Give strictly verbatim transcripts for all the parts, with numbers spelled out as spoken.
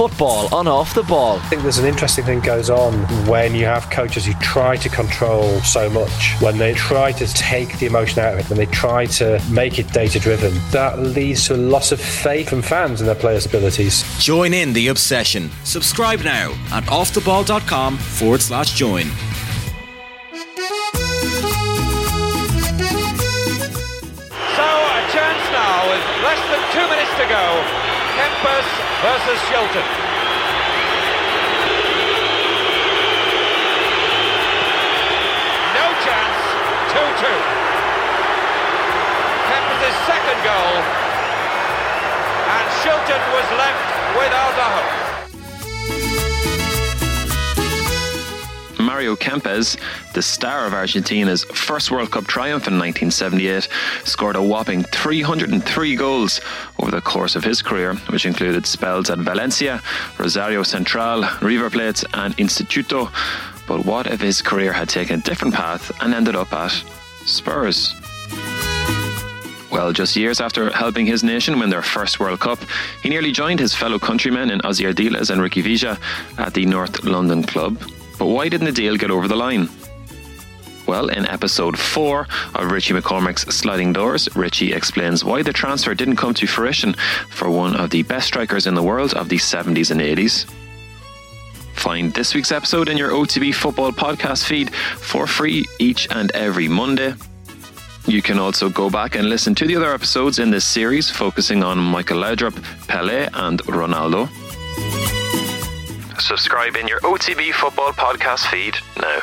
football on Off the Ball. I think there's an interesting thing goes on when you have coaches who try to control so much, when they try to take the emotion out of it, when they try to make it data-driven. That leads to a loss of faith from fans in their players' abilities. Join in the obsession. Subscribe now at offtheball.com forward slash join. So a chance now with less than two minutes to go. Kempes versus Shilton. No chance. two two. Kempes' second goal. And Shilton was left without a hope. Mario Kempes, the star of Argentina's first World Cup triumph in nineteen seventy-eight, scored a whopping three hundred three goals over the course of his career, which included spells at Valencia, Rosario Central, River Plate and Instituto. But what if his career had taken a different path and ended up at Spurs? Well, just years after helping his nation win their first World Cup, he nearly joined his fellow countrymen in Ozzy Ardiles and Ricky Villa at the North London club. But why didn't the deal get over the line? Well, in episode four of Richie McCormick's Sliding Doors, Richie explains why the transfer didn't come to fruition for one of the best strikers in the world of the seventies and eighties. Find this week's episode in your O T B Football podcast feed for free each and every Monday. You can also go back and listen to the other episodes in this series focusing on Michael Laudrup, Pelé and Ronaldo. Subscribe in your O T B Football podcast feed now.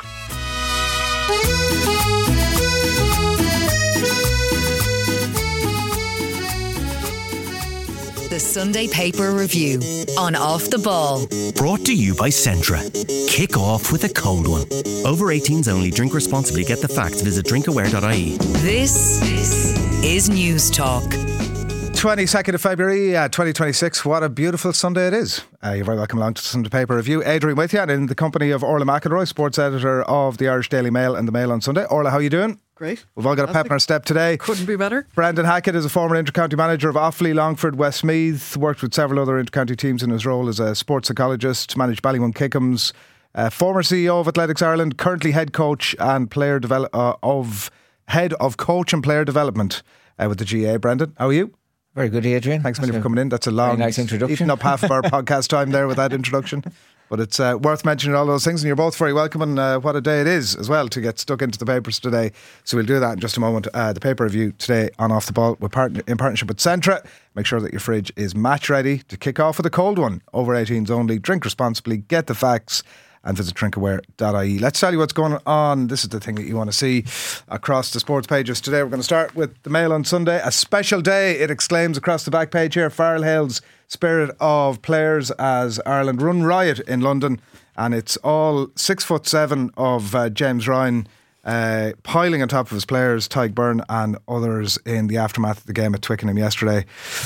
The Sunday Paper Review on Off the Ball. Brought to you by Centra. Kick off with a cold one. Over eighteens only. Drink responsibly. Get the facts. Visit drinkaware dot I E. This is News Talk. twenty-second of February, uh, twenty twenty-six. What a beautiful Sunday it is. Uh, you're very welcome along to the Sunday Paper Review. Adrian with you, and in the company of Orla McElroy, sports editor of the Irish Daily Mail and the Mail on Sunday. Orla, how are you doing? Great. We've all got a pep in our step today. Couldn't be better. Brendan Hackett is a former inter-county manager of Offaly, Longford, Westmeath. Worked with several other inter-county teams in his role as a sports psychologist. Managed Ballymun Kickham's. Uh, former C E O of Athletics Ireland. Currently head coach and player develop uh, of head of coach and player development uh, with the G A. Brendan, how are you? Very good, Adrian. Thanks many for coming in. That's a long, nice introduction. Eating up half of our podcast time there with that introduction. But it's uh, worth mentioning all those things, and you're both very welcome. And uh, what a day it is as well to get stuck into the papers today. So we'll do that in just a moment. Uh, the paper review today on Off the Ball with partner, in partnership with Centra. Make sure that your fridge is match ready to kick off with a cold one. Over eighteens only. Drink responsibly. Get the facts. And visit drinkaware dot I E. Let's tell you what's going on. This is the thing that you want to see across the sports pages today. We're going to start with the Mail on Sunday. A special day, it exclaims across the back page here. Farrell Hale's spirit of players as Ireland run riot in London. And it's all six foot seven of uh, James Ryan uh, piling on top of his players, Tyke Byrne and others in the aftermath of the game at Twickenham yesterday.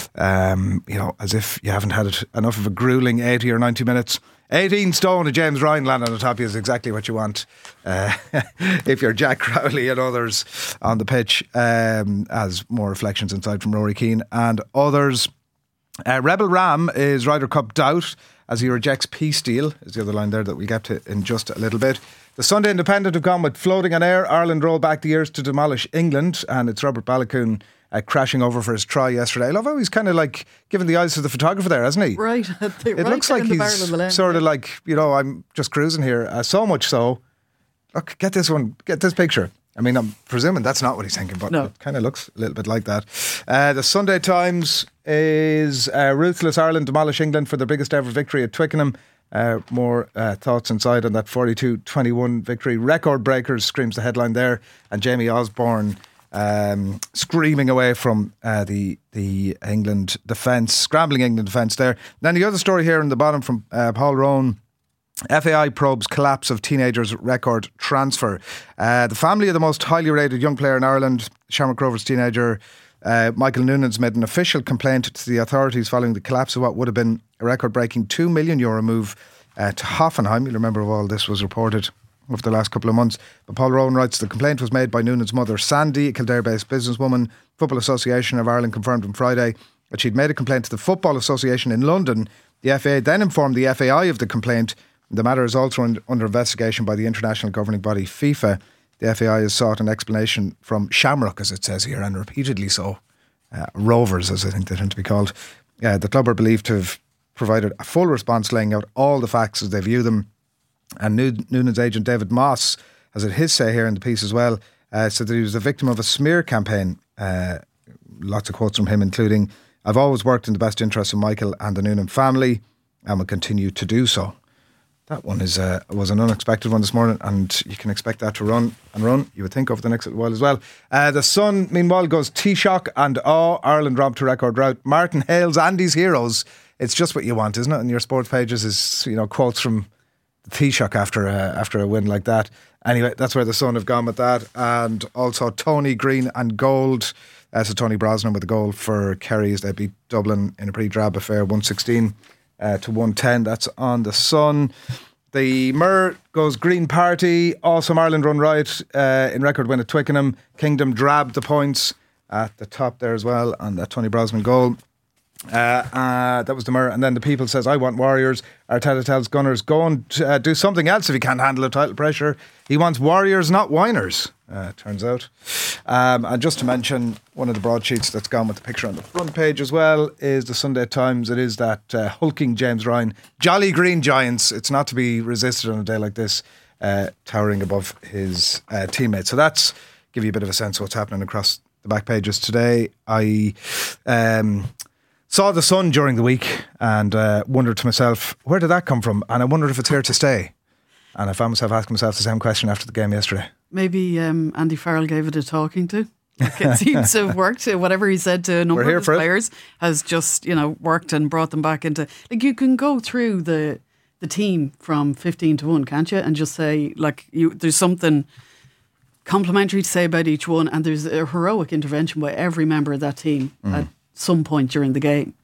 Um, you know, as if you haven't had it enough of a gruelling eighty or ninety minutes. eighteen stone of James Ryan landing on top of you is exactly what you want uh, if you're Jack Crowley and others on the pitch. Um, as more reflections inside from Rory Keane and others. Uh, Rebel Ram is Ryder Cup doubt as he rejects peace deal, is the other line there that we'll get to in just a little bit. The Sunday Independent have gone with floating on air. Ireland roll back the years to demolish England, and it's Robert Balakoon Uh, crashing over for his try yesterday. I love how he's kind of like giving the eyes to the photographer there, hasn't he? Right. It right looks like he's sort of like, you know, I'm just cruising here. Uh, so much so, look, get this one, get this picture. I mean, I'm presuming that's not what he's thinking, but no. It kind of looks a little bit like that. Uh, the Sunday Times is uh, ruthless Ireland demolish England for their biggest ever victory at Twickenham. Uh, more uh, thoughts inside on that forty-two twenty-one victory. Record breakers, screams the headline there. And Jamie Osborne Um, screaming away from uh, the the England defence, scrambling England defence there. Then the other story here in the bottom from uh, Paul Rowan. F A I probes collapse of teenagers' record transfer. Uh, the family of the most highly rated young player in Ireland, Shamrock Rovers teenager uh, Michael Noonan's, made an official complaint to the authorities following the collapse of what would have been a record-breaking two million euro move uh, to Hoffenheim. You'll remember all this was reported over the last couple of months. But Paul Rowan writes the complaint was made by Noonan's mother, Sandy, a Kildare-based businesswoman. Football Association of Ireland confirmed on Friday that she'd made a complaint to the Football Association in London The F A then informed the F A I of the complaint. The matter is also un- under investigation by the international governing body FIFA. The F A I has sought an explanation from Shamrock, as it says here, and repeatedly so. Uh, Rovers, as I think they tend to be called. Uh, the club are believed to have provided a full response laying out all the facts as they view them. And Noonan's agent David Moss has had his say here in the piece as well. Uh, said that he was the victim of a smear campaign. Uh, lots of quotes from him, including, "I've always worked in the best interests of Michael and the Noonan family and will continue to do so." That one is uh, was an unexpected one this morning, and you can expect that to run and run, you would think, over the next little while as well. Uh, the Sun, meanwhile, goes Taoiseach and awe. Ireland robbed to record rout. Martin hails Andy's heroes. It's just what you want, isn't it? In your sports pages is, you know, quotes from the Taoiseach after a, after a win like that. Anyway, that's where the Sun have gone with that. And also Tony Green and gold. Uh, so Tony Brosnan with the goal for Kerry as they beat Dublin in a pretty drab affair, one sixteen uh, to one ten. That's on the Sun. The Mirror goes Green Party. Awesome Ireland run riot uh, in record win at Twickenham. Kingdom drabbed the points at the top there as well on that Tony Brosnan goal. Uh, uh, that was the Mirror. And then the People says, "I want Warriors." Arteta tells Gunners, go and uh, do something else if you can't handle the title pressure. He wants Warriors, not whiners, uh, turns out. Um, and just to mention, one of the broadsheets that's gone with the picture on the front page as well is the Sunday Times. It is that uh, hulking James Ryan, Jolly Green Giants. It's not to be resisted on a day like this, uh, towering above his uh, teammates. So that's give you a bit of a sense of what's happening across the back pages today. I... Um, Saw the Sun during the week and uh, wondered to myself, where did that come from? And I wondered if it's here to stay. And I found myself asking myself the same question after the game yesterday. Maybe um, Andy Farrell gave it a talking to. Like it seems to have worked. Whatever he said to a number of his players it. has just, you know, worked and brought them back into... Like, you can go through the the team from fifteen to one, can't you? And just say, like, you there's something complimentary to say about each one, and there's a heroic intervention by every member of that team mm. at some point during the game.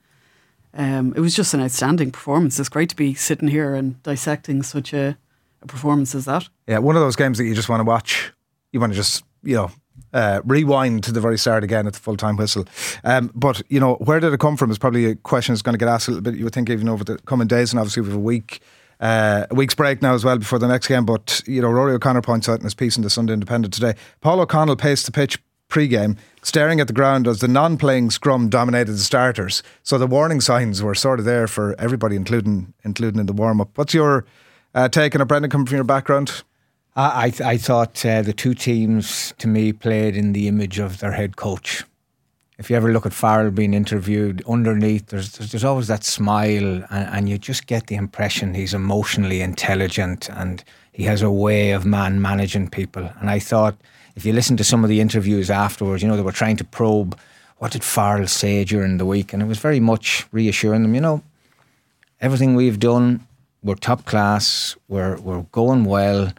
Um, it was just an outstanding performance. It's great to be sitting here and dissecting such a, a performance as that. Yeah, one of those games that you just want to watch. You want to just, you know, uh, rewind to the very start again at the full time whistle. Um, but, you know, where did it come from is probably a question that's going to get asked a little bit, you would think, even over the coming days. And obviously we have a week uh, a week's break now as well before the next game. But, you know, Rory O'Connor points out in his piece in the Sunday Independent today, Paul O'Connell paced the pitch pre-game, staring at the ground as the non-playing scrum dominated the starters. So the warning signs were sort of there for everybody, including including in the warm-up. What's your uh, take on it, Brendan, coming from your background? I I, th- I thought uh, the two teams, to me, played in the image of their head coach. If you ever look at Farrell being interviewed, underneath there's there's, there's always that smile, and, and you just get the impression he's emotionally intelligent and he has a way of man managing people. And I thought, if you listen to some of the interviews afterwards, you know, they were trying to probe what did Farrell say during the week, and it was very much reassuring them, you know, everything we've done, we're top class, we're we're going well,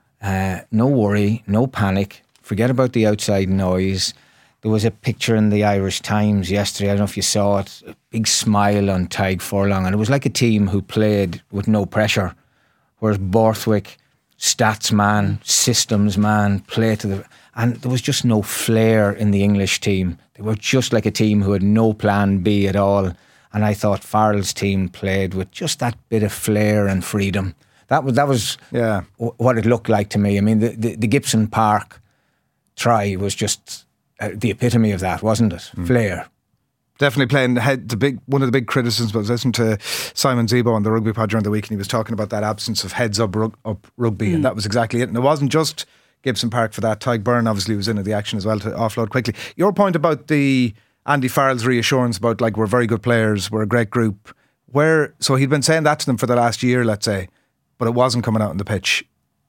uh, no worry, no panic, forget about the outside noise. There was a picture in the Irish Times yesterday, I don't know if you saw it, a big smile on Tadhg Furlong, and it was like a team who played with no pressure, whereas Borthwick, stats man, systems man, play to the... And there was just no flair in the English team. They were just like a team who had no plan B at all. And I thought Farrell's team played with just that bit of flair and freedom. That was that was yeah. w- what it looked like to me. I mean, the, the, the Gibson Park try was just uh, the epitome of that, wasn't it? Mm. Flair. Definitely playing the head. The big one of the big criticisms was listening to Simon Zebo on the Rugby Pod during the week, and he was talking about that absence of heads up, rug, up rugby, mm. and that was exactly it. And it wasn't just Gibson Park for that. Tadhg Byrne obviously was into the action as well to offload quickly. Your point about the Andy Farrell's reassurance about, like, we're very good players, we're a great group. Where so he'd been saying that to them for the last year, let's say, but it wasn't coming out on the pitch.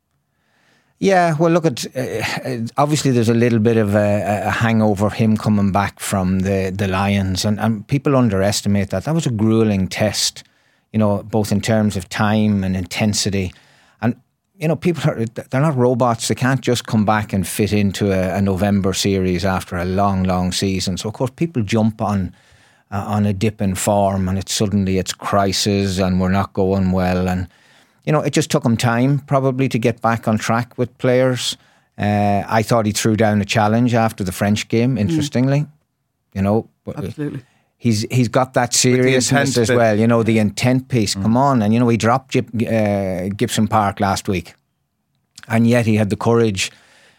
Yeah, well, look at uh, obviously there's a little bit of a, a hangover of him coming back from the, the Lions, and, and people underestimate that. That was a gruelling test, you know, both in terms of time and intensity. And, you know, people are, they're not robots. They can't just come back and fit into a, a November series after a long, long season. So, of course, people jump on uh, on a dip in form, and it's suddenly it's crisis and we're not going well. And you know, it just took him time probably to get back on track with players. Uh, I thought he threw down a challenge after the French game, interestingly. Mm. You know, but absolutely. He's he's got that seriousness as well, you know, the intent piece. Mm. Come on, and you know, he dropped Gib, uh, Gibson Park last week, and yet he had the courage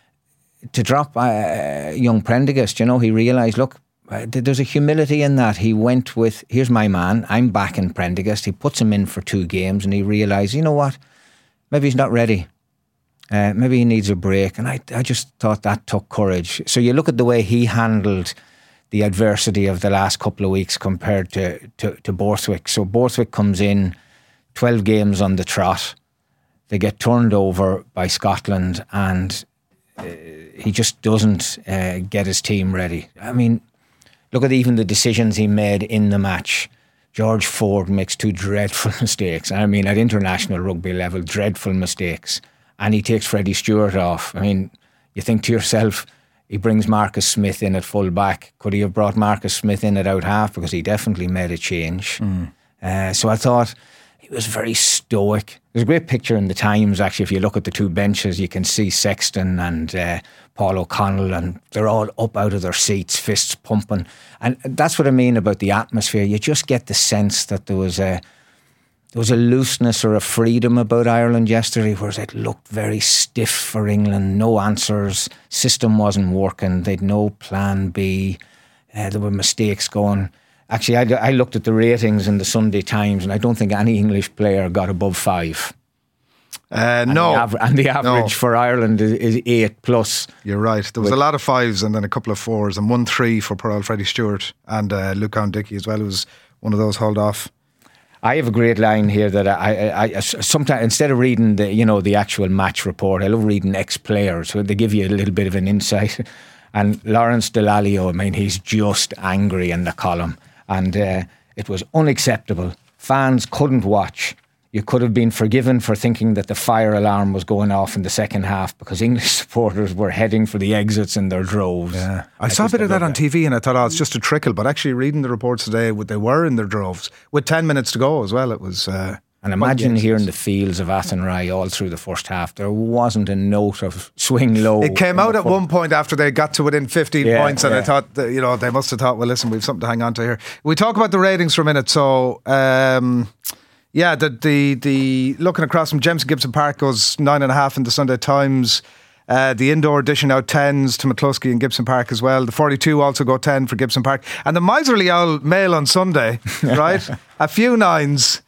to drop uh, young Prendergast. You know, he realised, look, uh, there's a humility in that. He went with, here's my man, I'm backing Prendergast. He puts him in for two games, and he realised, you know what, maybe he's not ready. Uh, maybe he needs a break, and I I just thought that took courage. So you look at the way he handled the adversity of the last couple of weeks compared to, to, to Borthwick. So Borthwick comes in, twelve games on the trot. They get turned over by Scotland, and uh, he just doesn't uh, get his team ready. I mean, look at even the decisions he made in the match. George Ford makes two dreadful mistakes. I mean, at international rugby level, dreadful mistakes. And he takes Freddie Stewart off. I mean, you think to yourself, he brings Marcus Smith in at full back. Could he have brought Marcus Smith in at out half? Because he definitely made a change. Mm. Uh, so I thought he was very stoic. There's a great picture in the Times, actually. If you look at the two benches, you can see Sexton and uh, Paul O'Connell, and they're all up out of their seats, fists pumping. And that's what I mean about the atmosphere. You just get the sense that there was a There was a looseness or a freedom about Ireland yesterday, whereas it looked very stiff for England. No answers. System wasn't working. They'd no plan B. Uh, there were mistakes going. Actually, I, I looked at the ratings in the Sunday Times, and I don't think any English player got above five. Uh, and no. The av- and the average no. for Ireland is, is eight plus. You're right. There was With, a lot of fives and then a couple of fours, and one three for poor old Freddie Stewart and uh, Luke Cowan-Dickie as well. It was one of those hold off. I have a great line here that I, I, I sometimes, instead of reading the, you know, the actual match report, I love reading ex-players. So they give you a little bit of an insight. And Lawrence Delalio, I mean, he's just angry in the column. And uh, it was unacceptable. Fans couldn't watch. You could have been forgiven for thinking that the fire alarm was going off in the second half because English supporters were heading for the exits in their droves. Yeah. I, I saw a bit of that on T V and I thought, oh, it's just a trickle. But actually reading the reports today, they were in their droves with ten minutes to go as well. It was... Uh, and imagine hearing the fields of Athenry all through the first half. There wasn't a note of swing low. It came out at one point after they got to within fifteen yeah, points, and yeah. I thought, that, you know, they must have thought, well, listen, we've something to hang on to here. We talk about the ratings for a minute. So, um, yeah, the, the the looking across from Jameson Gibson Park goes nine and a half in the Sunday Times. Uh, the indoor dishing out tens to McCluskey and Gibson Park as well. The forty-two also go ten for Gibson Park. And the miserly old Mail on Sunday, right? A few nines.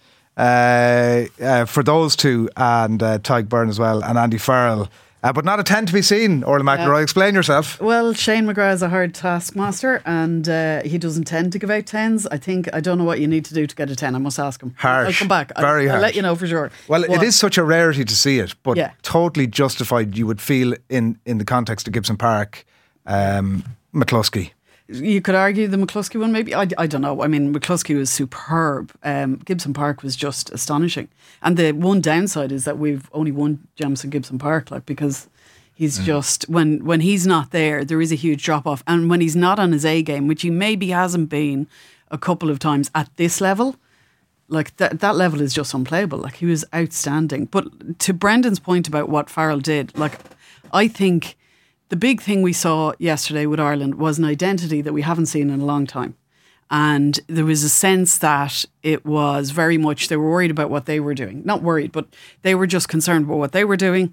Uh, uh, for those two, and uh, Tyke Byrne as well, and Andy Farrell, uh, but not a ten to be seen. Orla McIlroy, uh, explain yourself. Well, Shane McGrath is a hard taskmaster, and uh, he doesn't tend to give out tens. I think I don't know what you need to do to get a ten. I must ask him. Harsh. I'll come back. Very I'll, harsh. I'll let you know for sure. Well, but, it is such a rarity to see it, but yeah. totally justified. You would feel in in the context of Gibson Park, um, McCluskey. You could argue the McCluskey one, maybe. I, I don't know. I mean, McCluskey was superb. Um, Gibson Park was just astonishing. And the one downside is that we've only won Jamison Gibson Park, like, because he's mm. just, when, when he's not there, there is a huge drop off. And when he's not on his A game, which he maybe hasn't been a couple of times at this level, like that that level is just unplayable. Like, he was outstanding. But to Brendan's point about what Farrell did, like, I think the big thing we saw yesterday with Ireland was an identity that we haven't seen in a long time. And there was a sense that it was very much, they were worried about what they were doing. Not worried, but they were just concerned about what they were doing.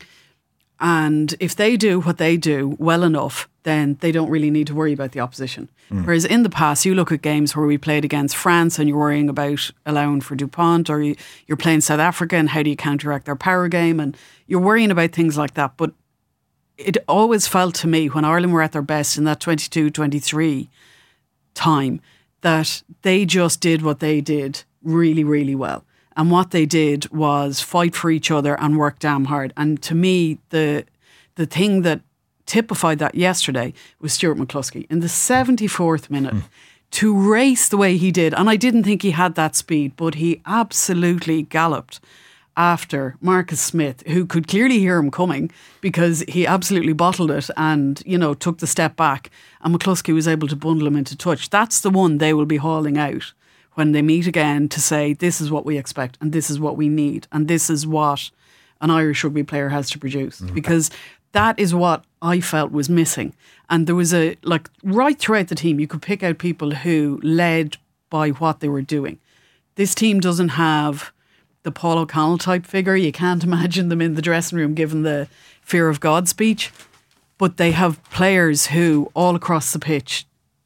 And if they do what they do well enough, then they don't really need to worry about the opposition. Mm. Whereas in the past, you look at games where we played against France and you're worrying about allowing for Dupont, or you, you're playing South Africa and how do you counteract their power game? And you're worrying about things like that. But it always felt to me when Ireland were at their best in that twenty-two twenty-three time that they just did what they did really, really well. And what they did was fight for each other and work damn hard. And to me, the the thing that typified that yesterday was Stuart McCluskey. In the seventy-fourth minute, mm. to race the way he did, and I didn't think he had that speed, but he absolutely galloped after Marcus Smith, who could clearly hear him coming because he absolutely bottled it and, you know, took the step back, and McCluskey was able to bundle him into touch. That's the one they will be hauling out when they meet again to say, this is what we expect and this is what we need and this is what an Irish rugby player has to produce. Mm-hmm. Because that is what I felt was missing. And there was a, like, right throughout the team, you could pick out people who led by what they were doing. This team doesn't have the Paul O'Connell type figure. You can't imagine them in the dressing room giving the fear of God speech. But they have players who, all across the pitch,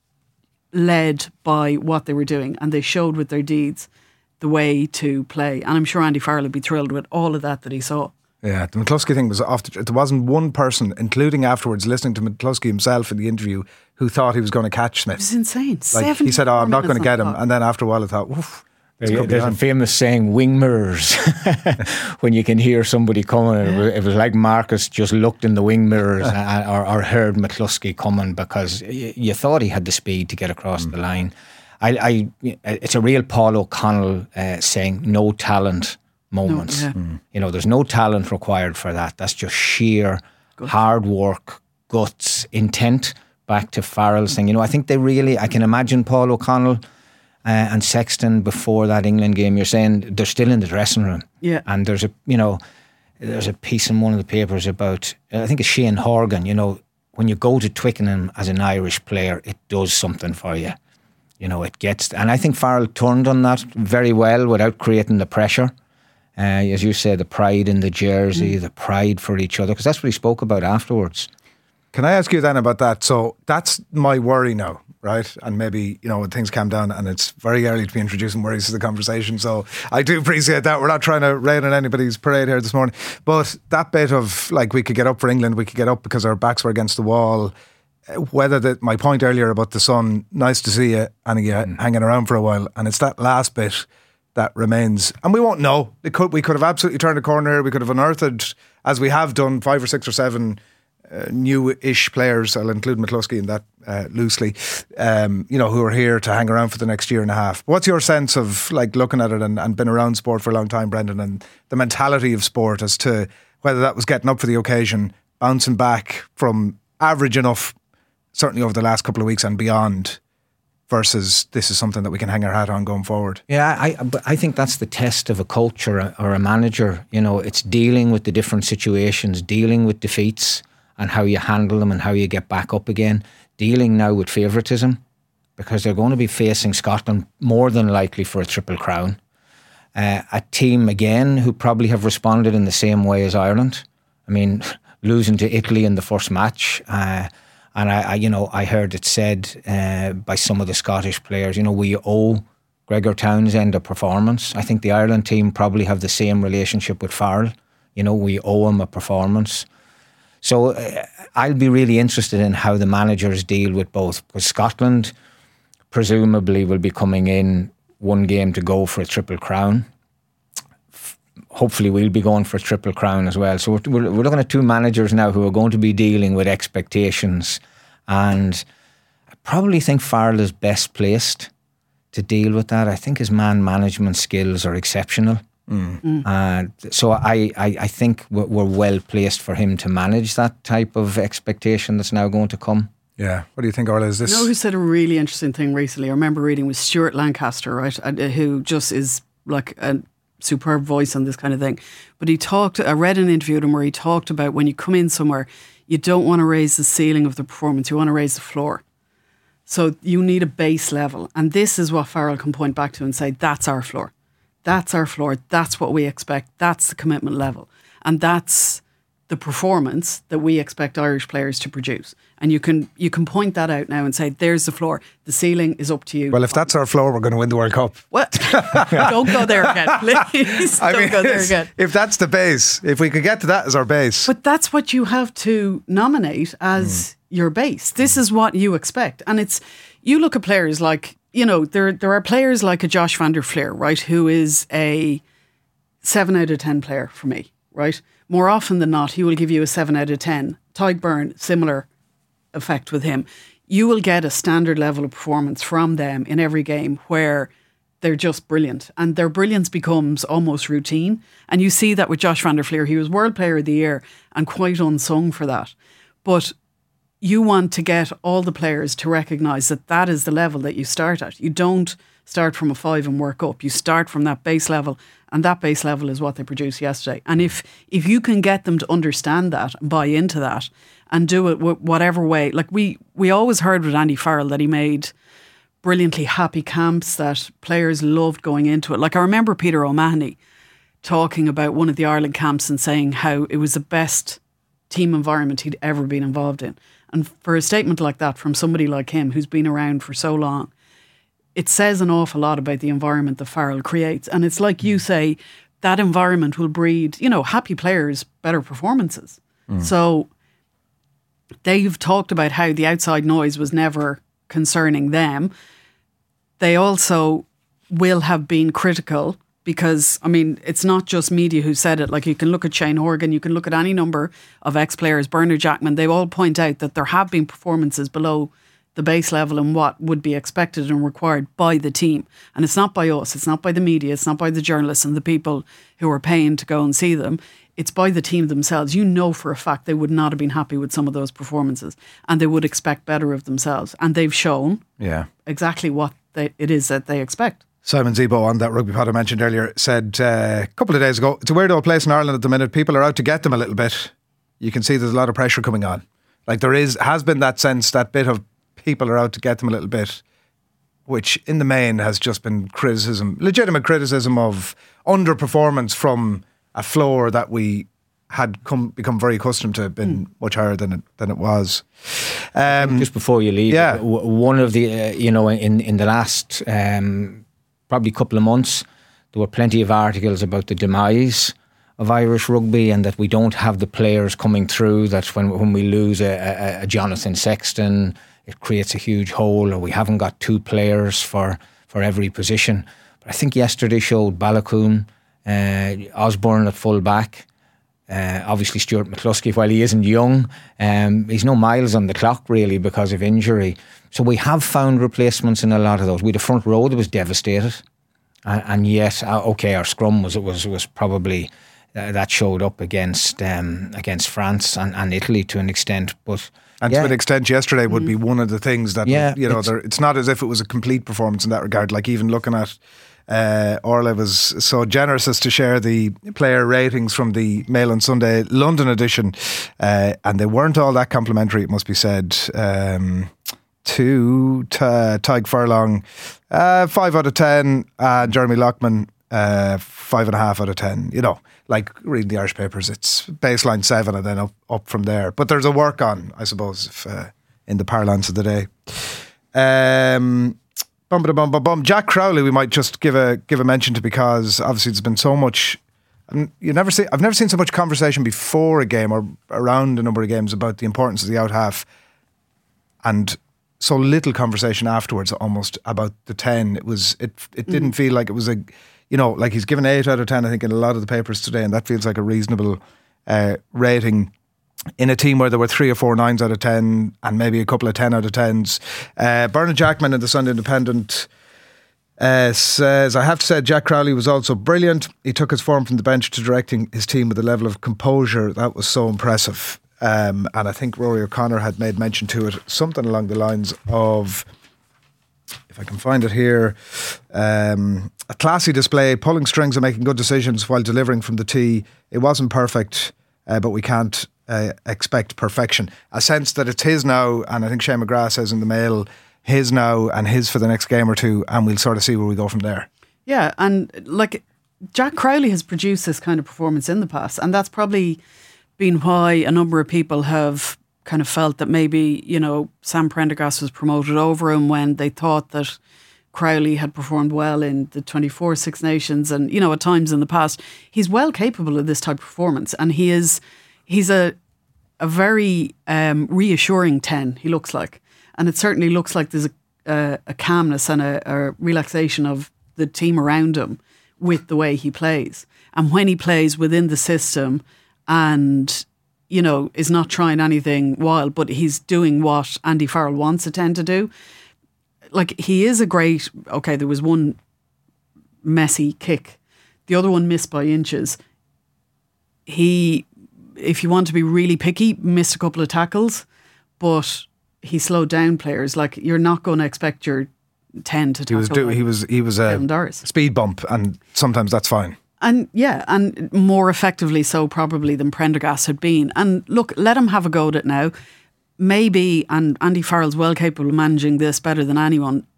led by what they were doing, and they showed with their deeds the way to play. And I'm sure Andy Farrell would be thrilled with all of that that he saw. Yeah, the McCluskey thing was off the, there wasn't one person, including afterwards listening to McCluskey himself in the interview, who thought he was going to catch Smith. It was insane. Like, he said, oh, I'm not going to get him. And then after a while I thought, oof. There, there's a famous saying, wing mirrors, when you can hear somebody coming. It was, it was like Marcus just looked in the wing mirrors and, or, or heard McCluskey coming, because you, you thought he had the speed to get across mm. the line. I, I, it's a real Paul O'Connell uh, saying, no talent moments. No, yeah. mm. You know, there's no talent required for that. That's just sheer guts. Hard work, guts, intent. Back to Farrell's thing. You know, I think they really, I can imagine Paul O'Connell Uh, and Sexton before that England game. You're saying they're still in the dressing room, yeah. And there's a you know there's a piece in one of the papers about, I think it's Shane Horgan. You know, when you go to Twickenham as an Irish player, it does something for you. You know, it gets, and I think Farrell turned on that very well without creating the pressure. Uh, as you say, the pride in the jersey, mm. the pride for each other, because that's what he spoke about afterwards. Can I ask you then about that? So that's my worry now. Right, and maybe, you know, when things calm down, and it's very early to be introducing worries to the conversation, so I do appreciate that. We're not trying to rain on anybody's parade here this morning, but that bit of, like, we could get up for England, we could get up because our backs were against the wall, whether the, my point earlier about the sun, nice to see you, and you mm. hanging around for a while, and it's that last bit that remains, and we won't know. It could, we could have absolutely turned a corner here, we could have unearthed, as we have done, five or six or seven Uh, new-ish players, I'll include McCluskey in that uh, loosely, um, you know, who are here to hang around for the next year and a half. What's your sense of, like, looking at it and, and been around sport for a long time, Brendan, and the mentality of sport as to whether that was getting up for the occasion, bouncing back from average enough, certainly over the last couple of weeks and beyond, versus this is something that we can hang our hat on going forward? Yeah, I I think that's the test of a culture or a manager. You know, it's dealing with the different situations, dealing with defeats, and how you handle them and how you get back up again. Dealing now with favouritism, because they're going to be facing Scotland more than likely for a triple crown. Uh, a team, again, who probably have responded in the same way as Ireland. I mean, losing to Italy in the first match. Uh, and, I, I, you know, I heard it said uh, by some of the Scottish players, you know, we owe Gregor Townsend a performance. I think the Ireland team probably have the same relationship with Farrell. You know, we owe him a performance. So uh, I'll be really interested in how the managers deal with both, because Scotland presumably will be coming in one game to go for a triple crown. F- hopefully we'll be going for a triple crown as well. So we're, we're, we're looking at two managers now who are going to be dealing with expectations, and I probably think Farrell is best placed to deal with that. I think his man management skills are exceptional. Mm. Mm. Uh, so I, I, I think we're, we're well placed for him to manage that type of expectation that's now going to come. Yeah. What do you think, Orla? Is this? You know who said a really interesting thing recently? I remember reading with Stuart Lancaster, right, who just is like a superb voice on this kind of thing. But he talked, I read an interview with him where he talked about when you come in somewhere, you don't want to raise the ceiling of the performance, you want to raise the floor. So you need a base level. And this is what Farrell can point back to and say, that's our floor. That's our floor. That's what we expect. That's the commitment level. And that's the performance that we expect Irish players to produce. And you can you can point that out now and say, there's the floor. The ceiling is up to you. Well, if that's our floor, we're going to win the World Cup. What? Don't go there again, please. I Don't mean, go there again. If that's the base, if we could get to that as our base. But that's what you have to nominate as mm. your base. This is what you expect. And it's, you look at players like, you know, there there are players like a Josh van der Flier, right, who is a seven out of ten player for me, right? More often than not, he will give you a seven out of ten. Tadhg Beirne, similar effect with him. You will get a standard level of performance from them in every game where they're just brilliant. And their brilliance becomes almost routine. And you see that with Josh van der Flier. He was World Player of the Year and quite unsung for that. But you want to get all the players to recognise that that is the level that you start at. You don't start from a five and work up. You start from that base level, and that base level is what they produced yesterday. And if if you can get them to understand that and buy into that and do it whatever way, like we, we always heard with Andy Farrell that he made brilliantly happy camps that players loved going into it. Like I remember Peter O'Mahony talking about one of the Ireland camps and saying how it was the best team environment he'd ever been involved in. And for a statement like that from somebody like him who's been around for so long, it says an awful lot about the environment that Farrell creates. And it's like you say, that environment will breed, you know, happy players, better performances. Mm. So they've talked about how the outside noise was never concerning them. They also will have been critical because, I mean, it's not just media who said it. Like you can look at Shane Horgan, you can look at any number of ex-players, Bernard Jackman, they all point out that there have been performances below the base level and what would be expected and required by the team. And it's not by us, it's not by the media, it's not by the journalists and the people who are paying to go and see them. It's by the team themselves. You know for a fact they would not have been happy with some of those performances and they would expect better of themselves. And they've shown yeah. exactly what they, it is that they expect. Simon Zebo on that rugby pod I mentioned earlier said uh, a couple of days ago, it's a weird old place in Ireland at the minute. People are out to get them a little bit. You can see there's a lot of pressure coming on. Like there is has been that sense, that bit of people are out to get them a little bit, which in the main has just been criticism, legitimate criticism of underperformance from a floor that we had come become very accustomed to, been mm. much higher than it than it was. Um, just before you leave, yeah. one of the uh, you know in in the last um, probably couple of months, there were plenty of articles about the demise of Irish rugby and that we don't have the players coming through. That when when we lose a, a, a Jonathan Sexton, it creates a huge hole, or we haven't got two players for, for every position. But I think yesterday showed Balakoon, uh, Osborne at full back, uh, obviously Stuart McCluskey, while he isn't young, um, he's no miles on the clock really because of injury. So we have found replacements in a lot of those. We had a front row that was devastated, and, and yet, uh, okay, our scrum was was was probably uh, that showed up against um, against France and, and Italy to an extent, but. And yeah. to an extent, yesterday would be one of the things that, yeah, you know, it's, it's not as if it was a complete performance in that regard. Like even looking at, uh, Orla was so generous as to share the player ratings from the Mail on Sunday London edition, uh, and they weren't all that complimentary, it must be said. Um, to uh, Tadhg Furlong, uh, five out of ten, and Jeremy Lockman, uh, five and a half out of ten. You know, like reading the Irish papers, it's baseline seven and then up, up from there. But there's a work on, I suppose, if, uh, in the parlance of the day. Um, bum, bum, bum, bum, bum. Jack Crowley, we might just give a give a mention to, because obviously there's been so much. You never see. I've never seen so much conversation before a game or around a number of games about the importance of the out half, and so little conversation afterwards, almost about the ten. It was. It. It didn't mm. feel like it was a. You know, like he's given eight out of ten, I think, in a lot of the papers today, and that feels like a reasonable uh, rating in a team where there were three or four nines out of ten and maybe a couple of ten out of tens. Uh, Bernard Jackman in the Sunday Independent uh, says, I have to say Jack Crowley was also brilliant. He took his form from the bench to directing his team with a level of composure that was so impressive. Um, and I think Rory O'Connor had made mention to it, something along the lines of, if I can find it here, um, a classy display, pulling strings and making good decisions while delivering from the tee. It wasn't perfect, uh, but we can't uh, expect perfection. A sense that it's his now, and I think Shane McGrath says in the Mail, his now and his for the next game or two, and we'll sort of see where we go from there. Yeah, and like Jack Crowley has produced this kind of performance in the past, and that's probably been why a number of people have kind of felt that maybe, you know, Sam Prendergast was promoted over him when they thought that Crowley had performed well in the twenty-four Six Nations, and, you know, at times in the past. He's well capable of this type of performance, and he is he's a a very um, reassuring ten, he looks like. And it certainly looks like there's a, a, a calmness and a, a relaxation of the team around him with the way he plays. And when he plays within the system and, you know, is not trying anything wild, but he's doing what Andy Farrell wants a ten to do. Like, he is a great, okay, there was one messy kick. The other one missed by inches. He, if you want to be really picky, missed a couple of tackles, but he slowed down players. Like, you're not going to expect your ten to tackle. He was, do, like he was, he was a speed bump, and sometimes that's fine. And yeah, and more effectively so probably than Prendergast had been. And look, let him have a go at it now. Maybe, and Andy Farrell's well capable of managing this better than anyone,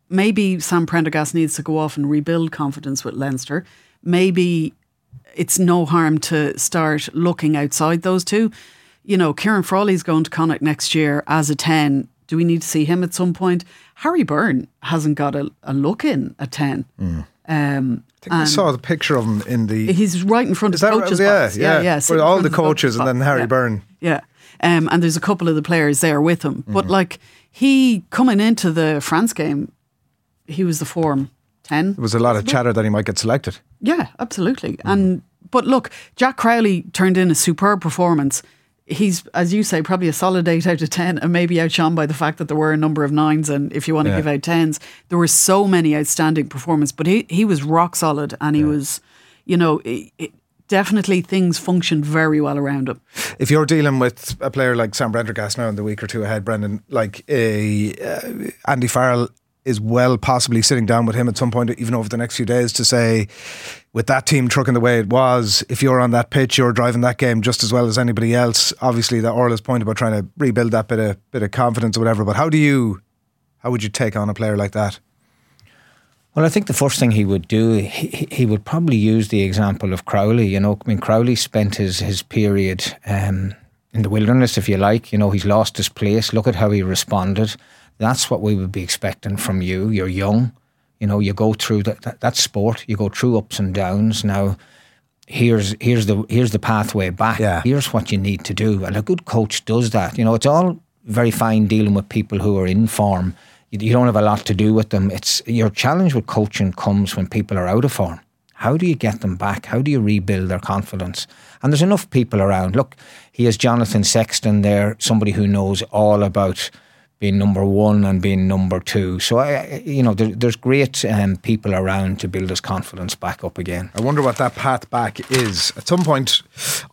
maybe Sam Prendergast needs to go off and rebuild confidence with Leinster. Maybe it's no harm to start looking outside those two. You know, Kieran Frawley's going to Connacht next year as a ten. Do we need to see him at some point? Harry Byrne hasn't got a, a look in at ten. Mm. Um, I think I saw the picture of him in the... He's right in front Is of the that coaches' right? Yeah, box. yeah. yeah, yeah. With all the coaches and then Harry yeah. Byrne. Yeah. Um, and there's a couple of the players there with him. Mm-hmm. But like, he, coming into the France game, he was the form ten. There was a lot of chatter that he might get selected. Yeah, absolutely. Mm. And But look, Jack Crowley turned in a superb performance. He's, as you say, probably a solid eight out of ten, and maybe outshone by the fact that there were a number of nines, and if you want to yeah. give out tens, there were so many outstanding performances. But he, he was rock solid, and he yeah. was, you know, it, it, definitely things functioned very well around him. If you're dealing with a player like Sam Prendergast now in the week or two ahead, Brendan, like a uh, Andy Farrell is well possibly sitting down with him at some point, even over the next few days, to say, with that team trucking the way it was, if you're on that pitch, you're driving that game just as well as anybody else. Obviously, that Orla's point about trying to rebuild that bit of bit of confidence or whatever. But how do you, how would you take on a player like that? Well, I think the first thing he would do, he, he would probably use the example of Crowley. You know, I mean, Crowley spent his his period um, in the wilderness, if you like. You know, he's lost his place. Look at how he responded. That's what we would be expecting from you. You're young. You know, you go through that, that that's sport. You go through ups and downs. Now, here's here's the here's the pathway back. Yeah. Here's what you need to do. And a good coach does that. You know, it's all very fine dealing with people who are in form. You, you don't have a lot to do with them. It's your challenge with coaching comes when people are out of form. How do you get them back? How do you rebuild their confidence? And there's enough people around. Look, he has Jonathan Sexton there, somebody who knows all about being number one and being number two. So, I, you know, there, there's great um, people around to build his confidence back up again. I wonder what that path back is. At some point,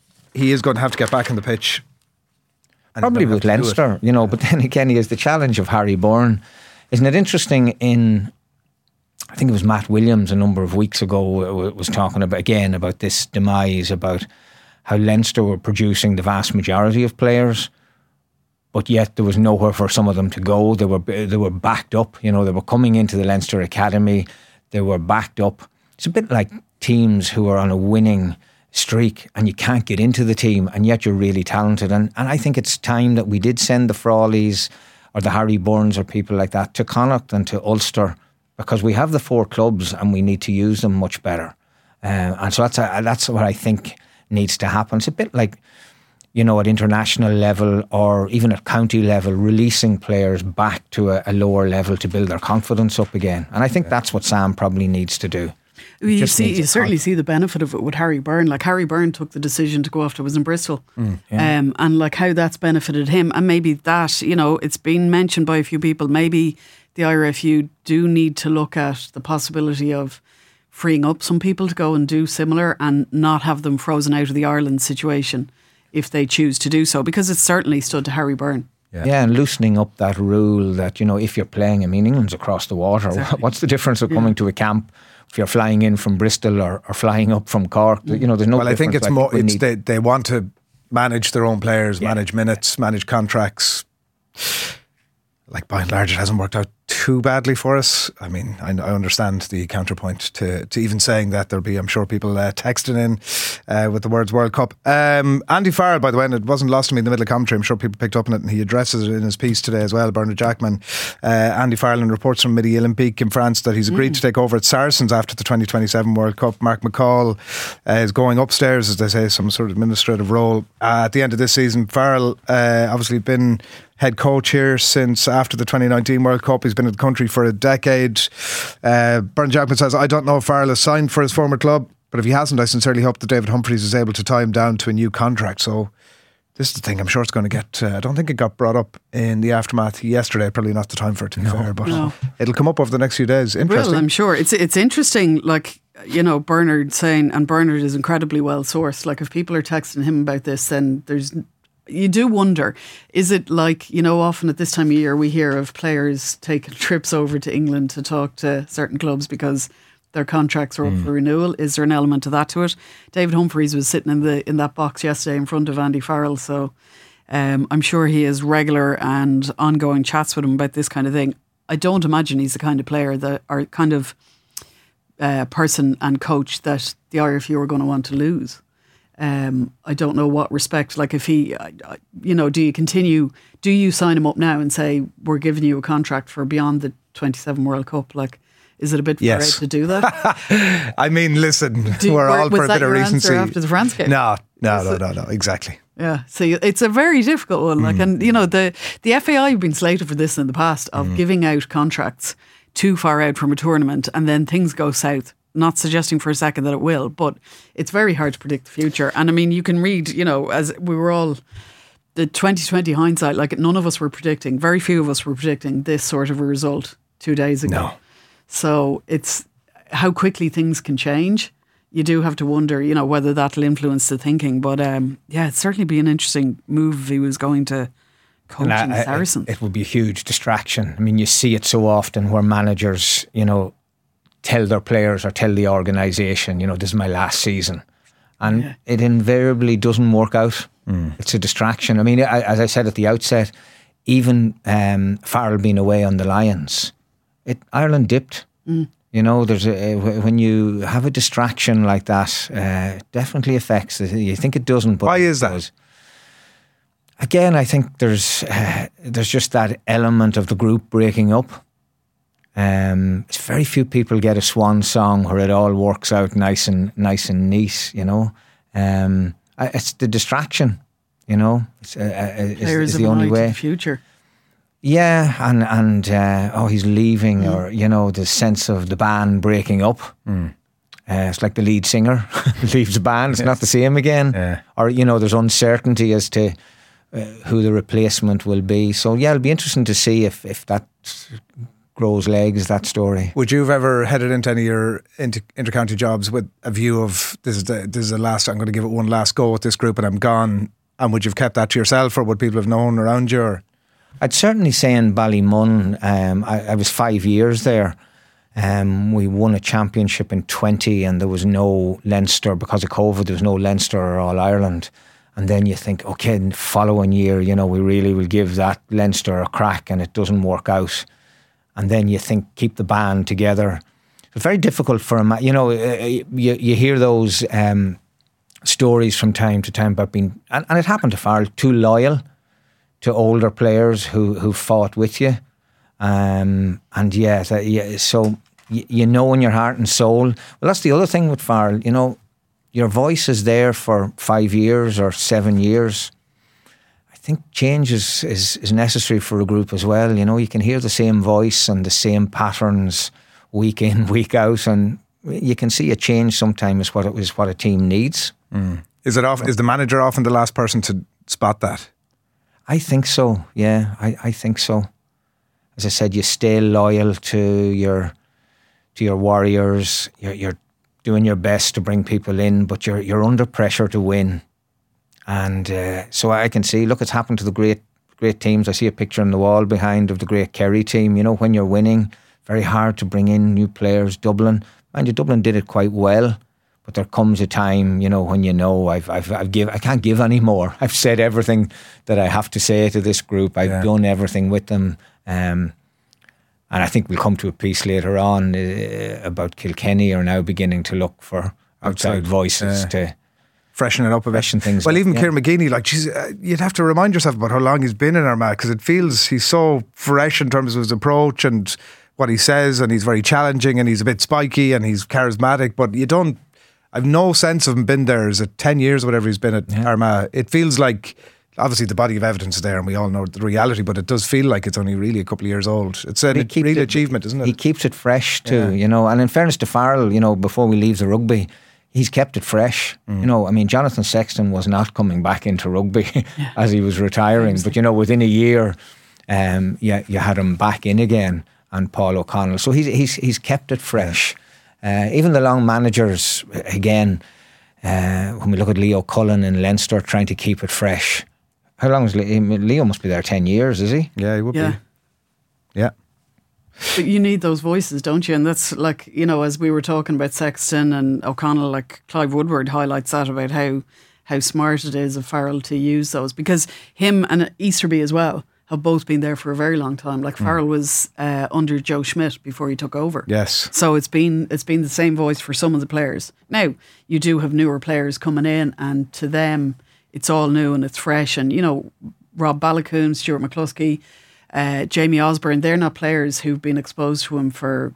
he is going to have to get back on the pitch. Probably with Leinster, you know, yeah. But then again, he has the challenge of Harry Byrne. Isn't it interesting in... I think it was Matt Williams a number of weeks ago was talking about, again, about this demise, about how Leinster were producing the vast majority of players, but yet there was nowhere for some of them to go. They were they were backed up. You know, they were coming into the Leinster Academy. They were backed up. It's a bit like teams who are on a winning streak and you can't get into the team, and yet you're really talented. And and I think it's time that we did send the Frawleys or the Harry Byrnes or people like that to Connacht and to Ulster, because we have the four clubs and we need to use them much better. Uh, and so that's a, that's what I think needs to happen. It's a bit like, you know, at international level or even at county level, releasing players back to a, a lower level to build their confidence up again. And I think that's what Sam probably needs to do. You see, you certainly see the benefit of it with Harry Byrne. Like Harry Byrne took the decision to go after was in Bristol, mm, yeah. um, and like how that's benefited him. And maybe that, you know, it's been mentioned by a few people. Maybe the I R F U do need to look at the possibility of freeing up some people to go and do similar and not have them frozen out of the Ireland situation if they choose to do so, because it's certainly stood to Harry Byrne. Yeah. yeah, and loosening up that rule that, you know, if you're playing, I mean, England's across the water. Exactly. What's the difference of coming yeah. to a camp if you're flying in from Bristol or, or flying up from Cork? You know, there's no well, difference. I think it's I more, think it's they, they want to manage their own players, yeah. manage minutes, manage contracts. Like, by and large, it hasn't worked out too badly for us. I mean, I, I understand the counterpoint to, to even saying that. There'll be, I'm sure, people uh, texting in uh, with the words World Cup. Um, Andy Farrell, by the way, and it wasn't lost to me in the middle of commentary. I'm sure people picked up on it, and he addresses it in his piece today as well. Bernard Jackman, uh, Andy Farrell, reports from Midi Olympique in France that he's agreed mm. to take over at Saracens after the twenty twenty-seven World Cup. Mark McCall uh, is going upstairs, as they say, some sort of administrative role uh, at the end of this season. Farrell, uh, obviously been head coach here since after the twenty nineteen World Cup. He's been in the country for a decade. Uh, Bernard Jackman says, I don't know if Farrell has signed for his former club, but if he hasn't, I sincerely hope that David Humphreys is able to tie him down to a new contract. So this is the thing, I'm sure it's going to get, uh, I don't think it got brought up in the aftermath yesterday, probably not the time for it to be no, fair, but no. it'll come up over the next few days. Interesting. Well, I'm sure. It's, it's interesting, like, you know, Bernard saying, and Bernard is incredibly well sourced, like if people are texting him about this, then there's... You do wonder, is it like, you know, often at this time of year we hear of players taking trips over to England to talk to certain clubs because their contracts are up mm. for renewal. Is there an element of that to it? David Humphreys was sitting in the in that box yesterday in front of Andy Farrell, so um, I'm sure he has regular and ongoing chats with him about this kind of thing. I don't imagine he's the kind of player that, or kind of uh, person and coach that the I R F U are going to want to lose. Um, I don't know what respect, like if he, you know, do you continue, do you sign him up now and say, we're giving you a contract for beyond the twenty-seven World Cup? Like, is it a bit yes. far out to do that? I mean, listen, do, we're all for a bit of recency. After the France game? No, no, no, no, no, exactly. Yeah, so it's a very difficult one. Like, mm. and you know, the the F A I have been slated for this in the past of mm. giving out contracts too far out from a tournament, and then things go south. Not suggesting for a second that it will, but it's very hard to predict the future. And I mean, you can read, you know, as we were all the twenty twenty hindsight, like none of us were predicting, very few of us were predicting this sort of a result two days ago. No. So it's how quickly things can change. You do have to wonder, you know, whether that'll influence the thinking. But um, yeah, it'd certainly be an interesting move if he was going to coach in Saracens. It, it would be a huge distraction. I mean, you see it so often where managers, you know, tell their players or tell the organisation, you know, this is my last season. And yeah. it invariably doesn't work out. Mm. It's a distraction. I mean, as I said at the outset, even um, Farrell being away on the Lions, it, Ireland dipped. Mm. You know, there's a, when you have a distraction like that, uh, it definitely affects it. You think it doesn't, but why is that? Again, I think there's uh, there's just that element of the group breaking up. Um, it's very few people get a swan song where it all works out nice and nice and neat. You know, um, it's the distraction. You know, it's, uh, it's, Players it's the only way. To the future. Yeah, and and uh, oh, he's leaving, mm. or you know, the sense of the band breaking up. Mm. Uh, it's like the lead singer leaves the band; it's yes. not the same again. Yeah. Or you know, there's uncertainty as to uh, who the replacement will be. So yeah, it'll be interesting to see if if that grows legs, that story. Would you have ever headed into any of your inter- intercounty jobs with a view of this is the, this is the last, I'm going to give it one last go with this group and I'm gone? And would you have kept that to yourself, or would people have known around you? Or? I'd certainly say in Ballymun, um, I, I was five years there. Um, we won a championship in twenty and there was no Leinster, because of COVID, there was no Leinster or All Ireland. And then you think, okay, the following year, you know, we really will give that Leinster a crack, and it doesn't work out. And then you think, keep the band together. It's very difficult for a man. You know, you, you hear those um, stories from time to time about being, and, and it happened to Farrell, too loyal to older players who, who fought with you. Um, and yeah, that, yeah so you, you know in your heart and soul. Well, that's the other thing with Farrell. You know, your voice is there for five years or seven years. I think change is, is, is necessary for a group as well. You know, you can hear the same voice and the same patterns week in, week out, and you can see a change sometimes what it is what a team needs. Mm. Is it off, is the manager often the last person to spot that? I think so, yeah, I, I think so. As I said, you stay loyal to your to your warriors, you're, you're doing your best to bring people in, but you're you're under pressure to win. And uh, so I can see, look, it's happened to the great great teams. I see a picture on the wall behind of the great Kerry team. You know, when you're winning, very hard to bring in new players. Dublin, mind you, Dublin did it quite well, but there comes a time, you know, when you know I've I've I've give I can't give any more. I've said everything that I have to say to this group. I've yeah. done everything with them, um, and I think we'll come to a piece later on uh, about Kilkenny are now beginning to look for outside, outside voices yeah. to. Freshen it up a bit. Freshen things well, up, even yeah. Kieran McGeeney, like, geez, uh, you'd have to remind yourself about how long he's been in Armagh, because it feels he's so fresh in terms of his approach and what he says, and he's very challenging and he's a bit spiky and he's charismatic, but you don't, I've no sense of him been there. Is it ten years or whatever he's been at yeah. Armagh? It feels like, obviously the body of evidence is there and we all know the reality, but it does feel like it's only really a couple of years old. It's a real achievement, isn't it? He keeps it fresh too, yeah. you know, and in fairness to Farrell, you know, before we leave the rugby, he's kept it fresh. Mm. You know, I mean, Jonathan Sexton was not coming back into rugby yeah. as he was retiring. But, you know, within a year, um, you, you had him back in again, and Paul O'Connell. So he's he's he's kept it fresh. Uh, even the long managers, again, uh, when we look at Leo Cullen in Leinster, trying to keep it fresh. How long is Leo? Leo must be there ten years, is he? Yeah, he would yeah. be. Yeah. But you need those voices, don't you? And that's like, you know, as we were talking about Sexton and O'Connell, like Clive Woodward highlights that about how how smart it is of Farrell to use those, because him and Easterby as well have both been there for a very long time. Like Farrell mm. was uh, under Joe Schmidt before he took over. Yes. So it's been it's been the same voice for some of the players. Now, you do have newer players coming in, and to them, it's all new and it's fresh. And, you know, Rob Balakoon, Stuart McCluskey, uh, Jamie Osborne, they're not players who've been exposed to him for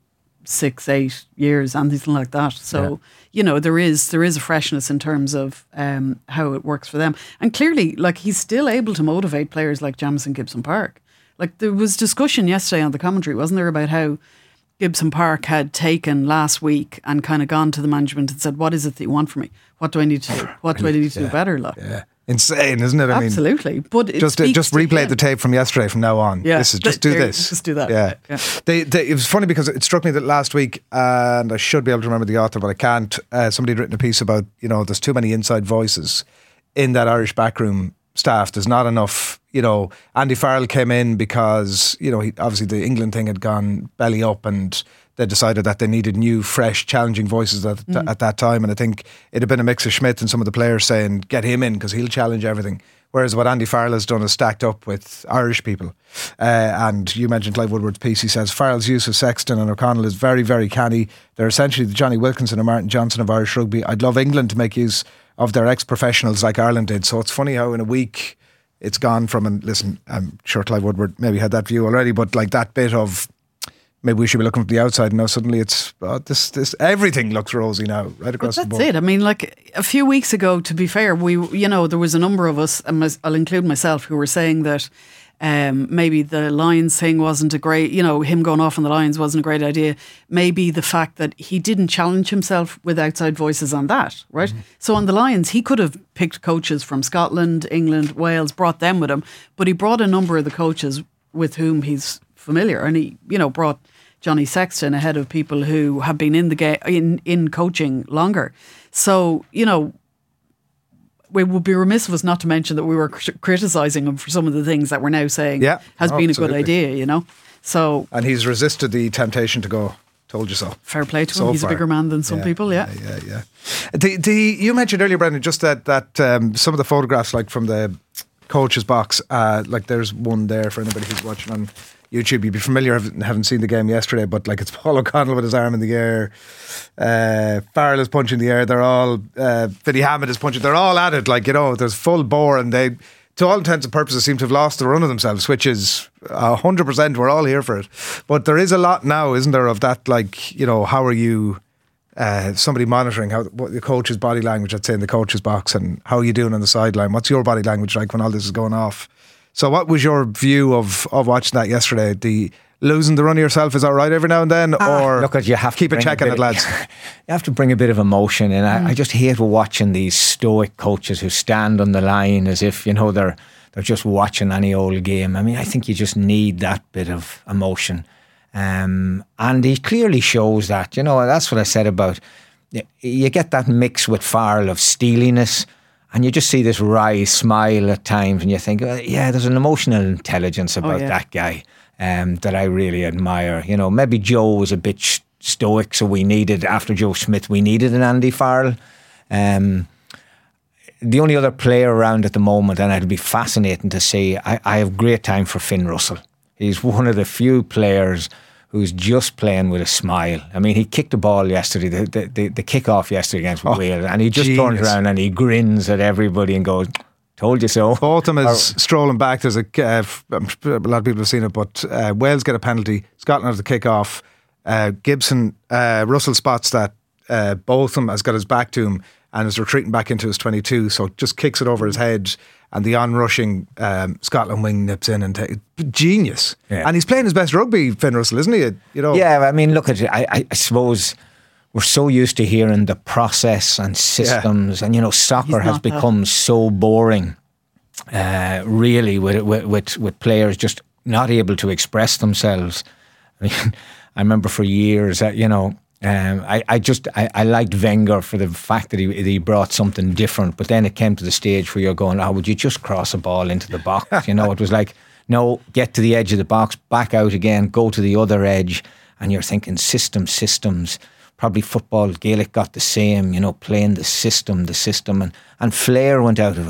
six, eight years, anything like that. So, yeah. you know, there is there is a freshness in terms of um, how it works for them. And clearly, like, he's still able to motivate players like Jamison Gibson Park. Like, there was discussion yesterday on the commentary, wasn't there, about how Gibson Park had taken last week and kind of gone to the management and said, what is it that you want from me? What do I need to do? What do I need to yeah. do better? Like? Yeah. Insane, isn't it? I Absolutely. mean, but it just uh, just replay the tape from yesterday from now on. Yeah. This is just do there, this. Just do that. Yeah. yeah. They, they, it was funny because it struck me that last week, and I should be able to remember the author, but I can't. Uh, somebody had written a piece about, you know, there's too many inside voices in that Irish backroom staff. There's not enough. You know, Andy Farrell came in because, you know, he, obviously the England thing had gone belly up, and they decided that they needed new, fresh, challenging voices at, mm. at that time. And I think it had been a mix of Schmidt and some of the players saying, get him in because he'll challenge everything. Whereas what Andy Farrell has done is stacked up with Irish people. Uh, and you mentioned Clive Woodward's piece. He says Farrell's use of Sexton and O'Connell is very, very canny. They're essentially the Johnny Wilkinson and Martin Johnson of Irish rugby. I'd love England to make use of their ex-professionals like Ireland did. So it's funny how in a week it's gone from, and listen, I'm sure Clive Woodward maybe had that view already, but like that bit of maybe we should be looking from the outside. Now suddenly it's oh, this this everything looks rosy now right across but the board. That's it. I mean, like a few weeks ago, to be fair, we you know there was a number of us, and I'll include myself, who were saying that um, maybe the Lions thing wasn't a great, you know, him going off on the Lions wasn't a great idea. Maybe the fact that he didn't challenge himself with outside voices on that, right? Mm-hmm. So on the Lions, he could have picked coaches from Scotland, England, Wales, brought them with him, but he brought a number of the coaches with whom he's familiar, and he, you know, brought Johnny Sexton ahead of people who have been in the game in, in coaching longer. So, you know, we would be remiss of us not to mention that we were criticising him for some of the things that we're now saying yeah, has oh, been absolutely. a good idea, you know. So, and he's resisted the temptation to go, told you so. Fair play to so him. He's far. a bigger man than some yeah, people, yeah. Yeah, yeah, yeah. The, the, you mentioned earlier, Brendan, just that, that um, some of the photographs, like from the coach's box, uh, like there's one there for anybody who's watching on YouTube. You'd be familiar, haven't seen the game yesterday, but like it's Paul O'Connell with his arm in the air, uh, Farrell is punching the air, they're all uh, Vinnie Hammond is punching, they're all at it, like, you know, there's full bore, and they, to all intents and purposes, seem to have lost the run of themselves, which is a hundred percent, we're all here for it. But there is a lot now, isn't there, of that, like, you know, how are you uh, somebody monitoring how what the coach's body language, I'd say, in the coach's box, and how are you doing on the sideline? What's your body language like when all this is going off? So what was your view of, of watching that yesterday? The losing the run of yourself, is that right every now and then? Ah, or look, you have keep to a check on it, lads? You have to bring a bit of emotion, and mm. I, I just hate watching these stoic coaches who stand on the line as if, you know, they're they're just watching any old game. I mean, I think you just need that bit of emotion. Um, and he clearly shows that, you know, that's what I said about, you get that mix with Farrell of steeliness, and you just see this wry smile at times, and you think, oh, yeah, there's an emotional intelligence about oh, yeah. that guy um, that I really admire. You know, maybe Joe was a bit sh- stoic, so we needed, after Joe Schmidt, we needed an Andy Farrell. Um, the only other player around at the moment, and it'll be fascinating to see, I, I have great time for Finn Russell. He's one of the few players who's just playing with a smile. I mean, he kicked the ball yesterday, the the, the, the kick-off yesterday against oh, Wales, and he just genius. turns around and he grins at everybody and goes, told you so. Both of them is strolling back. There's a, uh, a lot of people have seen it, but uh, Wales get a penalty, Scotland has the kick-off. Uh, Gibson, uh, Russell spots that uh, Botham has got his back to him and is retreating back into his twenty-two, so just kicks it over his head, and the on-rushing um, Scotland wing nips in and takes genius. Yeah. And he's playing his best rugby, Finn Russell, isn't he? You know. Yeah, I mean, look at it. I, I suppose we're so used to hearing the process and systems, yeah. and you know, soccer has become that. so boring. Uh, really, with, with with with players just not able to express themselves. I mean, I remember for years that, you know. Um, I, I just I, I liked Wenger for the fact that he, that he brought something different, but then it came to the stage where you're going, oh, would you just cross a ball into the box? You know, it was like, no, get to the edge of the box, back out again, go to the other edge, and you're thinking systems, systems. Probably football, Gaelic got the same, you know, playing the system, the system, and, and flair went out of it.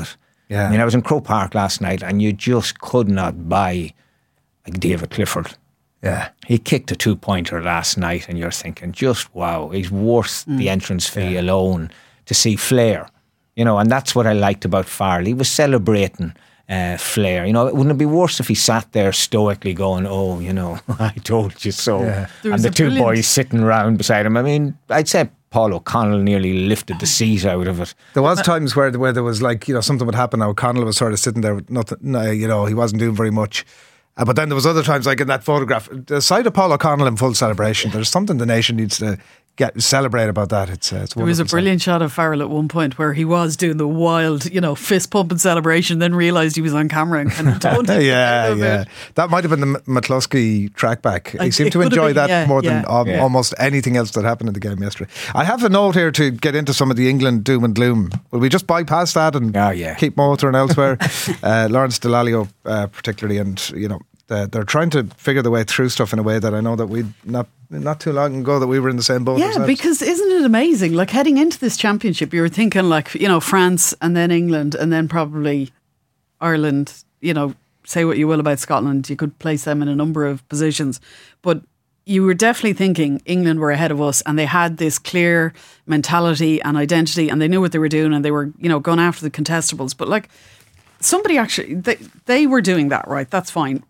Yeah. I mean, I was in Croke Park last night and you just could not buy like David Clifford. Yeah. He kicked a two-pointer last night and you're thinking, just wow, he's worth mm. the entrance fee yeah. alone to see Flair. You know, and that's what I liked about Farrell. He was celebrating uh, Flair. You know, wouldn't it be worse if he sat there stoically going, oh, you know, I told you so. Yeah. And the two brilliant... boys sitting around beside him. I mean, I'd say Paul O'Connell nearly lifted the seat out of it. There was times where where there was like, you know, something would happen. O'Connell was sort of sitting there with nothing, you know, he wasn't doing very much. Uh, but then there was other times, like in that photograph, the sight of Paul O'Connell in full celebration, there's something the nation needs to get celebrate about that. It's, uh, it's there was a brilliant shot of Farrell at one point where he was doing the wild, you know, fist pumping celebration, then realised he was on camera and kind of toned it yeah, a yeah. bit. That might have been the McCluskey trackback. He Like, seemed it to could have enjoy been, that yeah, more yeah. than um, Yeah. almost anything else that happened in the game yesterday. I have a note here to get into some of the England doom and gloom. Will we just bypass that and Oh, yeah. keep motoring elsewhere? uh, Lawrence Dallaglio uh, particularly, and you know, they're, they're trying to figure their way through stuff in a way that I know that we not not too long ago that we were in the same boat. Yeah, ourselves. because isn't it amazing? Like heading into this championship, you were thinking like, you know, France and then England and then probably Ireland. You know, say what you will about Scotland, you could place them in a number of positions, but you were definitely thinking England were ahead of us and they had this clear mentality and identity and they knew what they were doing and they were, you know, going after the contestables. But like somebody actually, they, they were doing that, right? That's fine.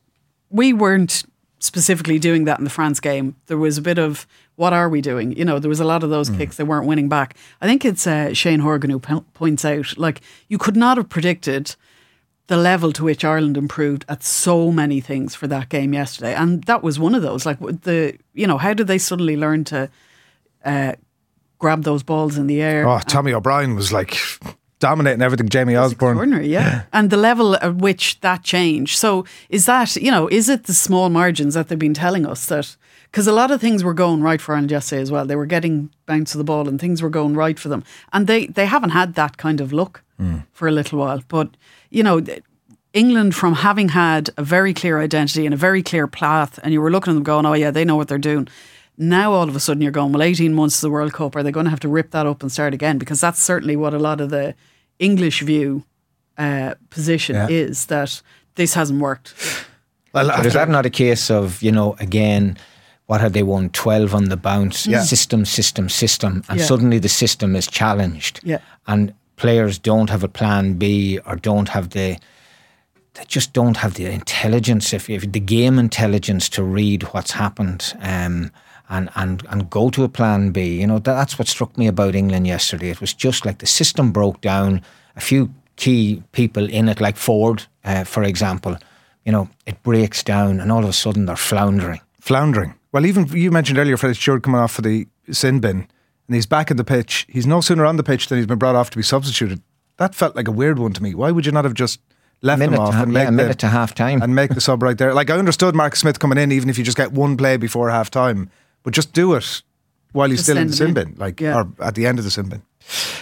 We weren't specifically doing that in the France game. There was a bit of, what are we doing? You know, there was a lot of those mm. kicks they weren't winning back. I think it's uh, Shane Horgan who po- points out, like, you could not have predicted the level to which Ireland improved at so many things for that game yesterday. And that was one of those. Like, the, you know, how did they suddenly learn to uh, grab those balls in the air? Oh, Tommy O'Brien was like dominating everything. Jamie Osborne. Extraordinary, yeah. And the level at which that changed. So is that, you know, is it the small margins that they've been telling us that, because a lot of things were going right for Ireland yesterday as well. They were getting bounce of the ball and things were going right for them. And they, they haven't had that kind of luck mm. for a little while. But, you know, England, from having had a very clear identity and a very clear path, and you were looking at them going, oh yeah, they know what they're doing. Now all of a sudden you're going, well, eighteen months to the World Cup, are they going to have to rip that up and start again? Because that's certainly what a lot of the English view uh, position yeah. is, that this hasn't worked. Well, but is that not a case of, you know, again, what had they won? twelve on the bounce, yeah. system, system, system, and yeah. suddenly the system is challenged. Yeah. And players don't have a plan B or don't have the, they just don't have the intelligence, if, if the game intelligence to read what's happened. Um, And, and and go to a plan B. You know, that's what struck me about England yesterday. It was just like the system broke down. A few key people in it, like Ford, uh, for example, you know, it breaks down and all of a sudden they're floundering. Floundering. Well, even you mentioned earlier Freddie Stewart coming off for the sin bin and he's back in the pitch. He's no sooner on the pitch than he's been brought off to be substituted. That felt like a weird one to me. Why would you not have just left him off ha- and yeah, make a minute the, to half time and make the sub right there? Like, I understood Marcus Smith coming in even if you just get one play before half time. But just do it while you're just still in the sin bin, like, yeah. or at the end of the sin bin.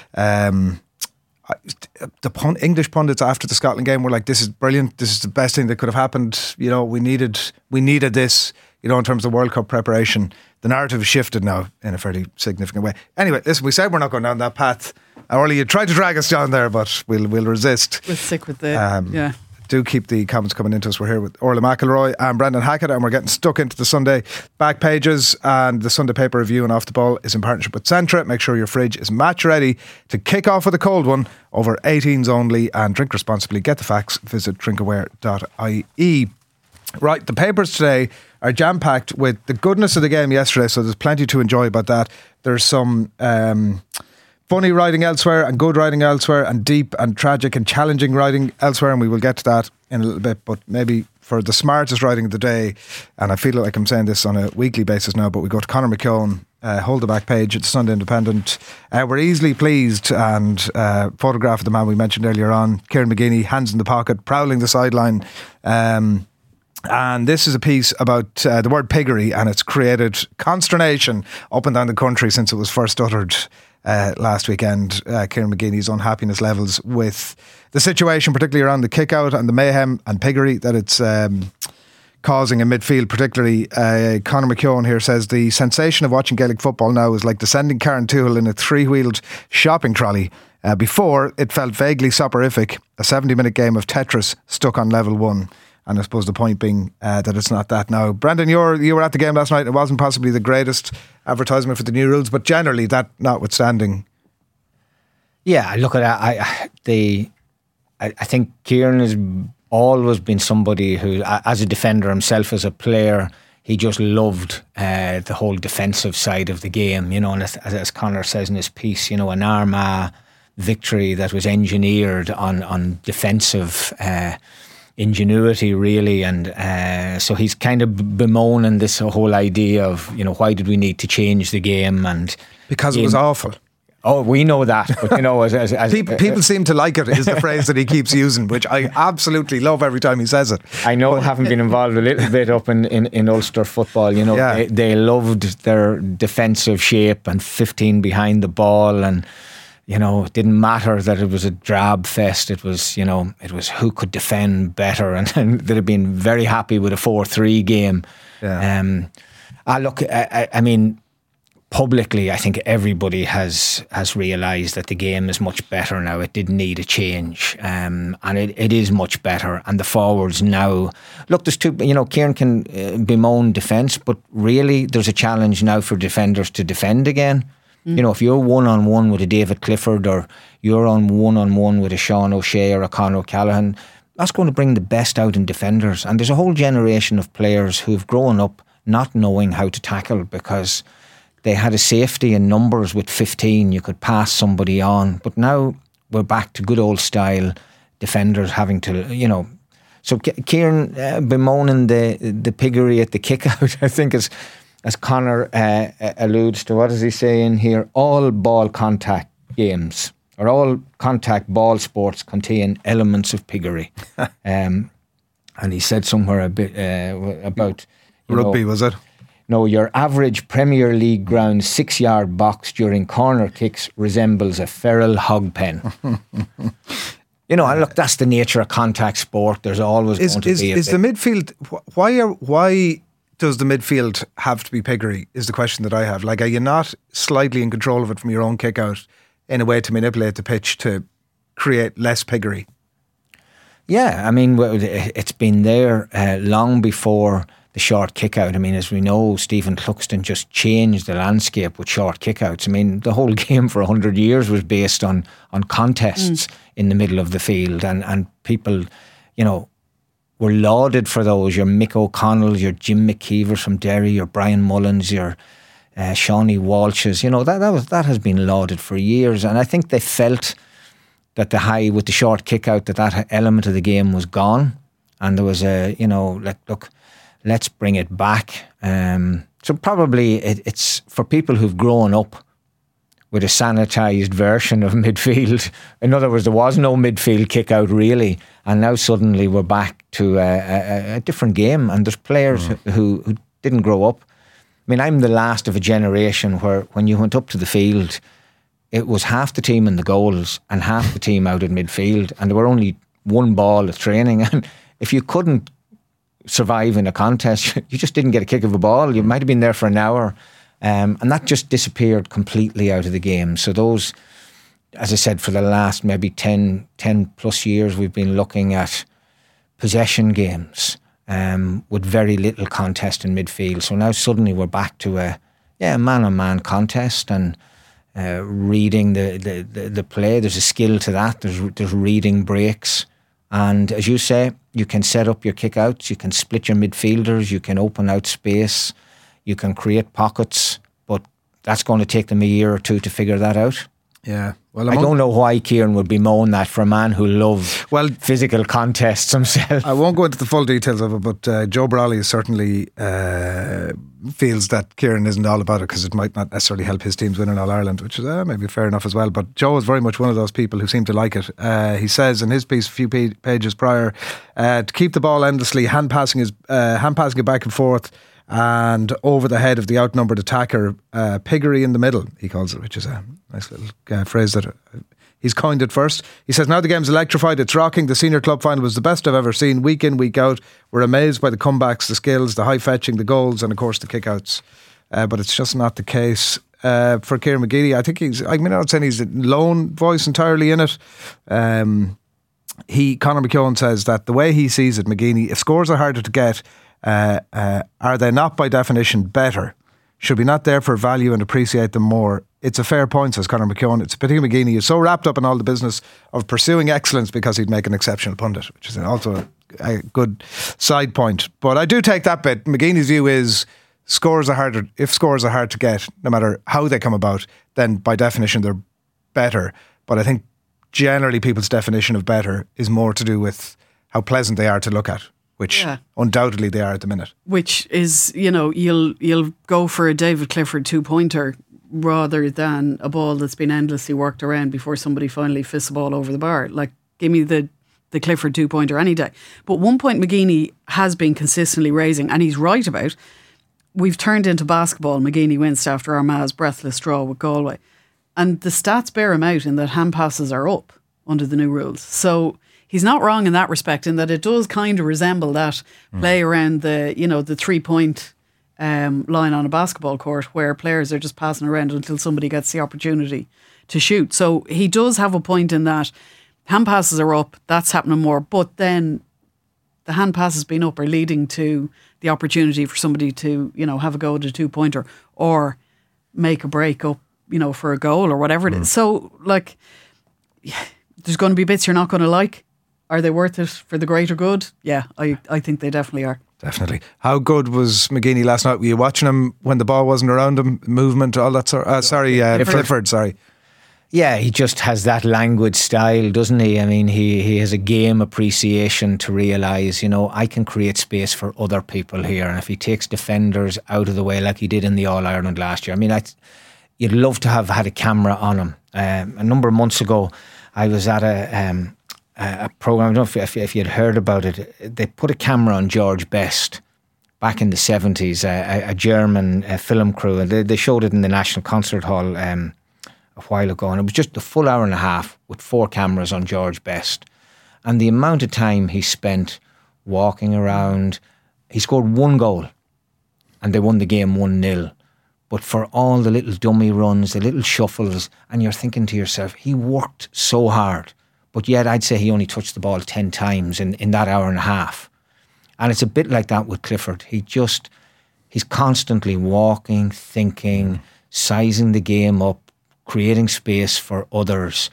Um, I, the pund, English pundits after the Scotland game were like, "This is brilliant. This is the best thing that could have happened." You know, we needed, we needed this. You know, in terms of World Cup preparation, the narrative has shifted now in a fairly significant way. Anyway, listen, we said we're not going down that path. Orly, you tried to drag us down there, but we'll we'll resist. We'll stick with the um, yeah. Do keep the comments coming into us. We're here with Orla McIlroy and Brendan Hackett, and we're getting stuck into the Sunday back pages, and the Sunday paper review and Off the Ball is in partnership with Centra. Make sure your fridge is match ready to kick off with a cold one. Over eighteens only, and drink responsibly. Get the facts. Visit drinkaware dot I E. Right, the papers today are jam-packed with the goodness of the game yesterday, so there's plenty to enjoy about that. There's some um, funny writing elsewhere and good writing elsewhere and deep and tragic and challenging writing elsewhere, and we will get to that in a little bit. But maybe for the smartest writing of the day, and I feel like I'm saying this on a weekly basis now, but we go to Conor McKeown, uh, hold the back page at the Sunday Independent. Uh, we're easily pleased, and uh, photograph of the man we mentioned earlier on, Kieran McGeeney, hands in the pocket, prowling the sideline. Um, And this is a piece about uh, the word piggery, and it's created consternation up and down the country since it was first uttered uh, last weekend. Uh, Kieran McGeeney's unhappiness levels with the situation, particularly around the kick-out and the mayhem and piggery that it's um, causing in midfield, particularly. Uh, Conor McKeown here says, the sensation of watching Gaelic football now is like descending Carrauntoohil in a three-wheeled shopping trolley. Uh, before, it felt vaguely soporific, a seventy-minute game of Tetris stuck on level one. And I suppose the point being uh, that it's not that now. Brendan, you were, you were at the game last night. It wasn't possibly the greatest advertisement for the new rules, but generally, that notwithstanding. Yeah, look at that. I, the, I, I think Kieran has always been somebody who, as a defender himself, as a player, he just loved uh, the whole defensive side of the game. You know, and as, as Conor says in his piece, you know, an Armagh victory that was engineered on on defensive uh, ingenuity, really, and uh, so he's kind of bemoaning this whole idea of, you know, why did we need to change the game? And because it was awful. Oh, we know that, but you know, as, as, as people, uh, people seem to like it, is the phrase that he keeps using, which I absolutely love every time he says it. I know, having been involved a little bit up in, in, in Ulster football, you know, yeah. they, they loved their defensive shape and fifteen behind the ball, and you know, it didn't matter that it was a drab fest. It was, you know, it was who could defend better, and, and they'd have been very happy with a four three game. Yeah. Um, I look, I, I mean, publicly, I think everybody has has realised that the game is much better now. It did need a change, um, and it, it is much better. And the forwards now, look, there's two. You know, Kieran can uh, bemoan defence, but really, there's a challenge now for defenders to defend again. You know, if you're one-on-one with a David Clifford, or you're on one-on-one with a Sean O'Shea or a Conor O'Callaghan, that's going to bring the best out in defenders. And there's a whole generation of players who've grown up not knowing how to tackle because they had a safety in numbers with fifteen. You could pass somebody on. But now we're back to good old style defenders having to, you know. So Kieran uh, bemoaning the, the piggery at the kick-out, I think is... As Conor uh, alludes to, what does he say in here? All ball contact games, or all contact ball sports, contain elements of piggery. um, and he said somewhere a bit uh, about rugby, know, was it? No, your average Premier League ground six-yard box during corner kicks resembles a feral hog pen. You know, and look, that's the nature of contact sport. There's always is, going to is, be a is bit. the midfield? Why are why? Does the midfield have to be piggery is the question that I have. Like, are you not slightly in control of it from your own kick out in a way to manipulate the pitch to create less piggery? Yeah, I mean, it's been there uh, long before the short kick out. I mean, as we know, Stephen Cluxton just changed the landscape with short kick outs. I mean, the whole game for one hundred years was based on, on contests mm. in the middle of the field, and, and people, you know, were lauded for those. Your Mick O'Connell, your Jim McKeever from Derry, your Brian Mullins, your uh, Shawnee Walshes. You know, that that was that has been lauded for years. And I think they felt that the high with the short kick out, that that element of the game was gone. And there was a, you know, like, look, let's bring it back. Um, so probably it, it's for people who've grown up with a sanitised version of midfield. In other words, there was no midfield kick out really, and now suddenly we're back to a, a, a different game, and there's players mm. who, who didn't grow up. I mean, I'm the last of a generation where when you went up to the field, it was half the team in the goals and half the team out in midfield, and there were only one ball at training, and if you couldn't survive in a contest, you just didn't get a kick of a ball. You might have been there for an hour. Um, and that just disappeared completely out of the game. So those, as I said, for the last maybe ten, ten plus years, we've been looking at possession games um, with very little contest in midfield. So now suddenly we're back to a yeah a man-on-man contest, and uh, reading the, the, the, the play. There's a skill to that. There's, there's reading breaks. And as you say, you can set up your kick-outs, you can split your midfielders, you can open out space, you can create pockets, but that's going to take them a year or two to figure that out. Yeah. Well, I don't know why Kieran would bemoan that for a man who loves well, physical contests himself. I won't go into the full details of it, but uh, Joe Brawley certainly uh, feels that Kieran isn't all about it because it might not necessarily help his teams win in All Ireland, which is uh, maybe fair enough as well. But Joe is very much one of those people who seem to like it. Uh, he says in his piece a few p- pages prior, uh, to keep the ball endlessly, hand passing is uh, hand passing it back and forth, and over the head of the outnumbered attacker, uh, piggery in the middle, he calls it, which is a nice little uh, phrase that uh, he's coined it first. He says, now the game's electrified, it's rocking. The senior club final was the best I've ever seen, week in, week out. We're amazed by the comebacks, the skills, the high fetching, the goals, and of course the kickouts. Uh, but it's just not the case. uh, for Kieran McGeady. I think he's, I mean, I'm not saying he's a lone voice entirely in it. Um, he, Conor McKeown says that the way he sees it, McGeady, if scores are harder to get, uh, uh, are they not by definition better? Should we not therefore value and appreciate them more? It's a fair point, says Conor McKeown. It's Paddy McGeady is so wrapped up in all the business of pursuing excellence because he'd make an exceptional pundit, which is also a, a good side point. But I do take that bit. McGeady's view is scores are harder. If scores are hard to get, no matter how they come about, then by definition they're better. But I think generally people's definition of better is more to do with how pleasant they are to look at, which yeah. undoubtedly they are at the minute. Which is, you know, you'll you'll go for a David Clifford two-pointer rather than a ball that's been endlessly worked around before somebody finally fists a ball over the bar. Like, give me the, the Clifford two-pointer any day. But one point McGeady has been consistently raising, and he's right about, we've turned into basketball. McGeady wins after Armagh's breathless draw with Galway. And the stats bear him out in that hand passes are up under the new rules. So he's not wrong in that respect, in that it does kind of resemble that mm. play around the, you know, the three-point um, line on a basketball court where players are just passing around until somebody gets the opportunity to shoot. So he does have a point in that hand passes are up, that's happening more, but then the hand passes being up are leading to the opportunity for somebody to, you know, have a go at a two-pointer or make a break up, you know, for a goal or whatever it mm. is. So, like, yeah, there's going to be bits you're not going to like. Are they worth it for the greater good? Yeah, I, I think they definitely are. Definitely. How good was McGeady last night? Were you watching him when the ball wasn't around him? Movement, all that sort of, uh, sorry, uh, Clifford. Clifford, sorry. Yeah, he just has that languid style, doesn't he? I mean, he, he has a game appreciation to realise, you know, I can create space for other people here. And if he takes defenders out of the way like he did in the All-Ireland last year, I mean, I, you'd love to have had a camera on him. Um, a number of months ago, I was at a... Um, a program, I don't know if, if, if you'd heard about it. They put a camera on George Best back in the seventies, a, a German a film crew, and they, they showed it in the National Concert Hall um, a while ago, and it was just a full hour and a half with four cameras on George Best. And the amount of time he spent walking around, he scored one goal and they won the game one nil. But for all the little dummy runs, the little shuffles, and you're thinking to yourself, he worked so hard. But yet I'd say he only touched the ball ten times in, in that hour and a half. And it's a bit like that with Clifford. He just, he's constantly walking, thinking, sizing the game up, creating space for others.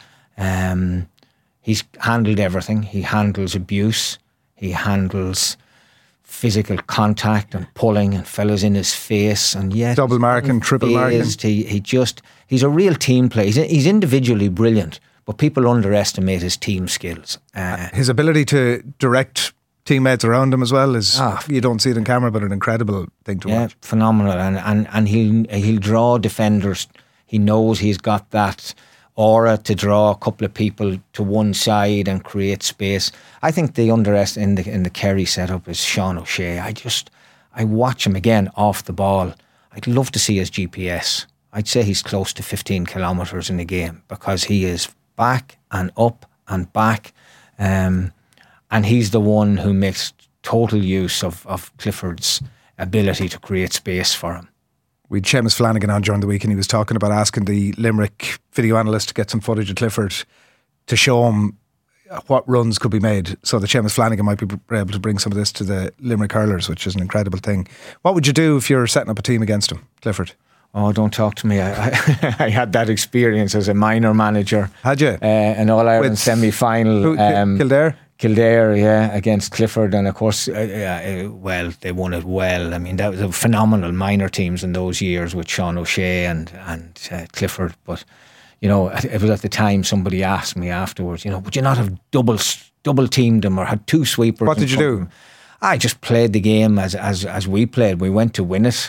Um, he's handled everything. He handles abuse. He handles physical contact and pulling and fellas in his face. And yet, double marking, triple marking. He, he just, he's a real team player. He's, he's individually brilliant. But people underestimate his team skills. Uh, his ability to direct teammates around him as well is, oh, you don't see it in camera, but an incredible thing to yeah, watch. Phenomenal. And, and, and he'll, he'll draw defenders. He knows he's got that aura to draw a couple of people to one side and create space. I think the underestimate in the, in the Kerry setup is Sean O'Shea. I just, I watch him again off the ball. I'd love to see his G P S. I'd say he's close to fifteen kilometres in a game because he is back and up and back, um, and he's the one who makes total use of, of Clifford's ability to create space for him. We had Seamus Flanagan on during the week and he was talking about asking the Limerick video analyst to get some footage of Clifford to show him what runs could be made, so that Seamus Flanagan might be able to bring some of this to the Limerick hurlers, which is an incredible thing. What would you do if you're setting up a team against him, Clifford? Oh, don't talk to me. I, I, I had that experience as a minor manager. Had you? Uh, an All-Ireland semi-final. Who, um, Kildare? Kildare, yeah, against Clifford. And of course, uh, uh, well, they won it well. I mean, that was a phenomenal minor teams in those years with Sean O'Shea and, and uh, Clifford. But, you know, it was at the time somebody asked me afterwards, you know, would you not have double, double teamed them or had two sweepers? What did you do? I just played the game as, as, as we played. We went to win it.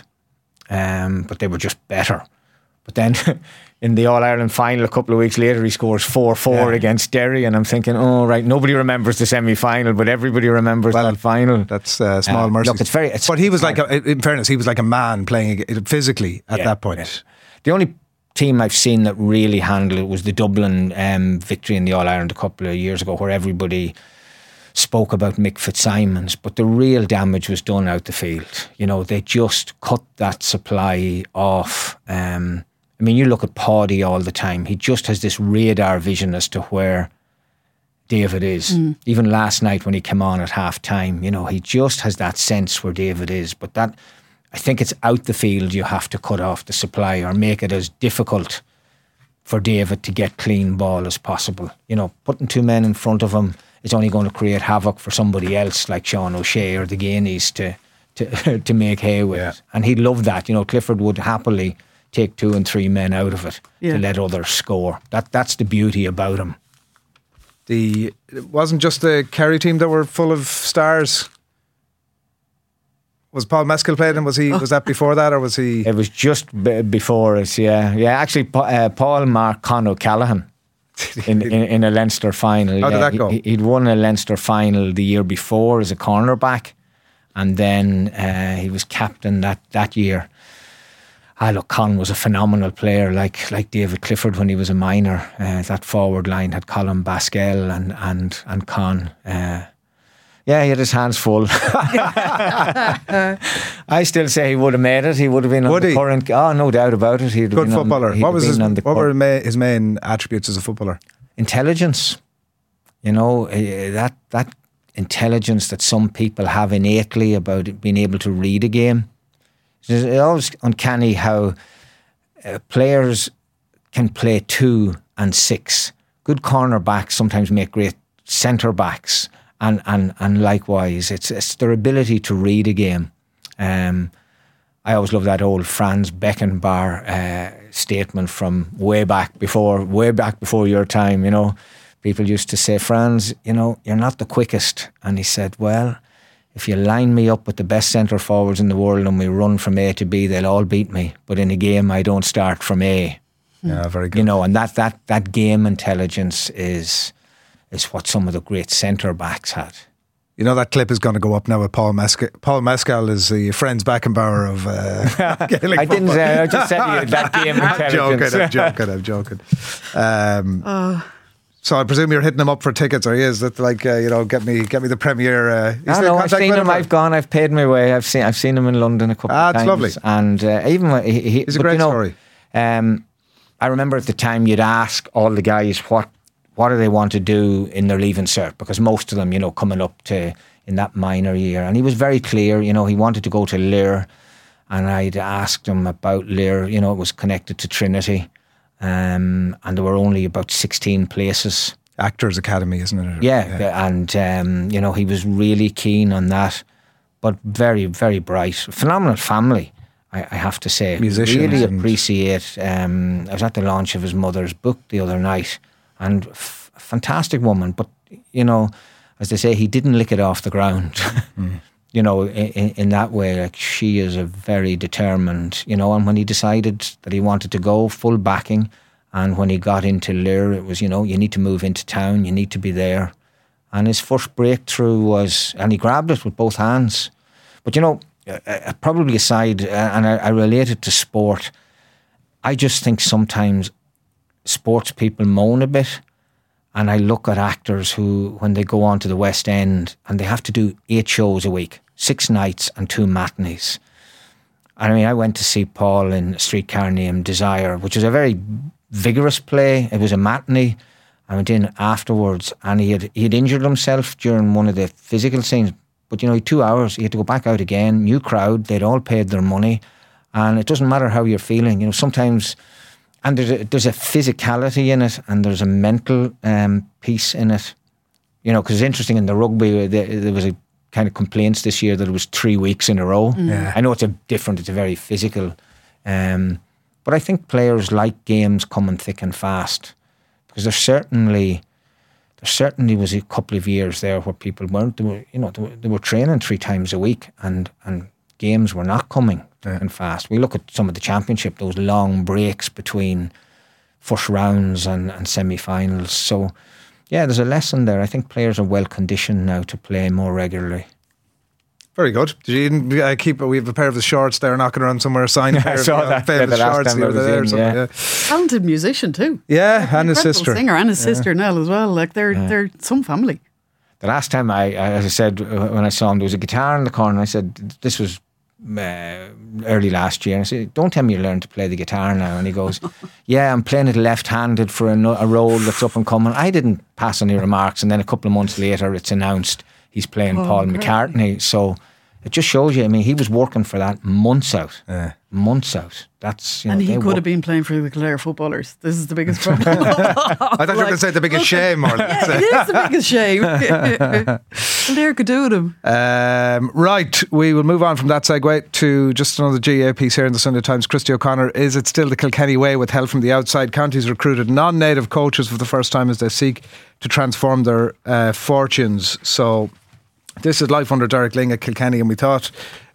Um, but they were just better. But then in the All-Ireland final a couple of weeks later he scores four four yeah. against Derry, and I'm thinking, oh right, nobody remembers the semi-final, but everybody remembers well, that final. That's uh, small uh, mercy. Look, it's very it's, but he was like a, in fairness he was like a man playing it physically at yeah, that point. Yeah. The only team I've seen that really handled it was the Dublin um, victory in the All-Ireland a couple of years ago, where everybody spoke about Mick Fitzsimons, but the real damage was done out the field. You know, they just cut that supply off. Um, I mean, you look at Paddy all the time. He just has this radar vision as to where David is. Mm. Even last night when he came on at half time, you know, he just has that sense where David is. But that, I think it's out the field you have to cut off the supply or make it as difficult for David to get clean ball as possible. You know, putting two men in front of him is only going to create havoc for somebody else like Sean O'Shea or the Gainies to to to make hay with. Yeah. And he'd love that. You know, Clifford would happily take two and three men out of it yeah. to let others score. That That's the beauty about him. The It wasn't just the Kerry team that were full of stars. Was Paul Mescal playing? Was he? Oh. Was that before that, or was he? It was just b- before us. Yeah, yeah. Actually, uh, Paul marked Con O'Callaghan in, in in a Leinster final. How yeah, did that go? He, he'd won a Leinster final the year before as a cornerback, and then uh, he was captain that that year. Ah, look, Con was a phenomenal player, like like David Clifford when he was a minor. Uh, that forward line had Colin Basquel and and and Con. Uh, Yeah, he had his hands full. I still say he would have made it. He would have been on would the he? current. Oh, no doubt about it. He'd Good footballer. On, what was his? What were his main attributes as a footballer? Intelligence. You know, that that intelligence that some people have innately about being able to read a game. It's always uncanny how uh, players can play two and six. Good cornerbacks sometimes make great centre backs. And, and and likewise, it's it's their ability to read a game. Um, I always love that old Franz Beckenbauer uh, statement from way back before, way back before your time. You know, people used to say, "Franz, you know, you're not the quickest," and he said, "Well, if you line me up with the best centre forwards in the world and we run from A to B, they'll all beat me. But in a game, I don't start from A." Yeah, very good. You know, and that that that game intelligence is. is what some of the great centre backs had. You know that clip is going to go up now with Paul Mescal. Paul Mescal is the Franz Beckenbauer of uh, Gaelic I didn't say, I just said to you that game intelligence. I'm joking, I'm joking, I'm joking. Um, oh. So I presume you're hitting him up for tickets, or is that like, uh, you know, get me get me the premiere? Uh, no, no, I've seen him, I've gone, I've paid my way, I've seen I've seen him in London a couple ah, of times. Ah, it's lovely. And uh, even when he, he, He's a but, great you know, story. Um, I remember at the time you'd ask all the guys what what do they want to do in their leaving cert, because most of them, you know, coming up to in that minor year, and he was very clear, you know, he wanted to go to Lear, and I'd asked him about Lear, you know, it was connected to Trinity, um, and there were only about sixteen places. Actors Academy, isn't it? Yeah, yeah. and um, you know, he was really keen on that, but very, very bright, phenomenal family, I, I have to say. Musicians. Really appreciate. Um, I was at the launch of his mother's book the other night. And f- fantastic woman, but you know, as they say, he didn't lick it off the ground. mm. You know, in, in that way, like she is a very determined. You know, and when he decided that he wanted to go, full backing. And when he got into Lear, it was, you know, you need to move into town, you need to be there. And his first breakthrough was, and he grabbed it with both hands. But you know, uh, probably aside, uh, and I, I relate it to sport. I just think sometimes sports people moan a bit, and I look at actors who, when they go on to the West End and they have to do eight shows a week, six nights and two matinees. I mean, I went to see Paul in a streetcar named Desire, which was a very vigorous play. It was a matinee. I went in afterwards, and he had he had injured himself during one of the physical scenes. But you know, he had two hours. He had to go back out again. New crowd. They'd all paid their money, and it doesn't matter how you're feeling. You know, sometimes. And there's a, there's a physicality in it, and there's a mental um, piece in it. You know, because it's interesting in the rugby, there, there was a kind of complaints this year that it was three weeks in a row. Mm. Yeah. I know it's a different, it's a very physical. Um, but I think players like games coming thick and fast, because there certainly, there certainly was a couple of years there where people weren't. They were, you know, they were, they were training three times a week, and and games were not coming. Yeah. And fast. We look at some of the championship, those long breaks between first rounds and, and semi-finals. So, yeah, there's a lesson there. I think players are well conditioned now to play more regularly. Very good. Did you uh, keep? We have a pair of the shorts there knocking around somewhere. A signed pair I saw of that, famous yeah, shorts. The there, in, yeah. yeah. Talented musician too. Yeah, and his sister, singer, and his yeah. sister Nell as well. Like they're yeah. they're some family. The last time I, as I said, when I saw him, there was a guitar in the corner. And I said, "This was uh, early last year. And I said, don't tell me you learned to play the guitar now. And he goes, yeah, I'm playing it left-handed for a, a role that's up and coming. I didn't pass any remarks. And then a couple of months later, it's announced he's playing oh, Paul great. McCartney. So it just shows you, I mean, he was working for that months out. Yeah. Months out. That's you know, And he could work. have been playing for the Clare footballers. This is the biggest problem. I thought like, you were going to say the biggest shame. Or yeah, it is the biggest shame. Clare could do them. Um, right, we will move on from that segue to just another G A A piece here in the Sunday Times. Christy O'Connor, is it still the Kilkenny way with help from the outside? Counties recruited non-native coaches for the first time as they seek to transform their uh, fortunes. So this is life under Derek Ling at Kilkenny, and we thought,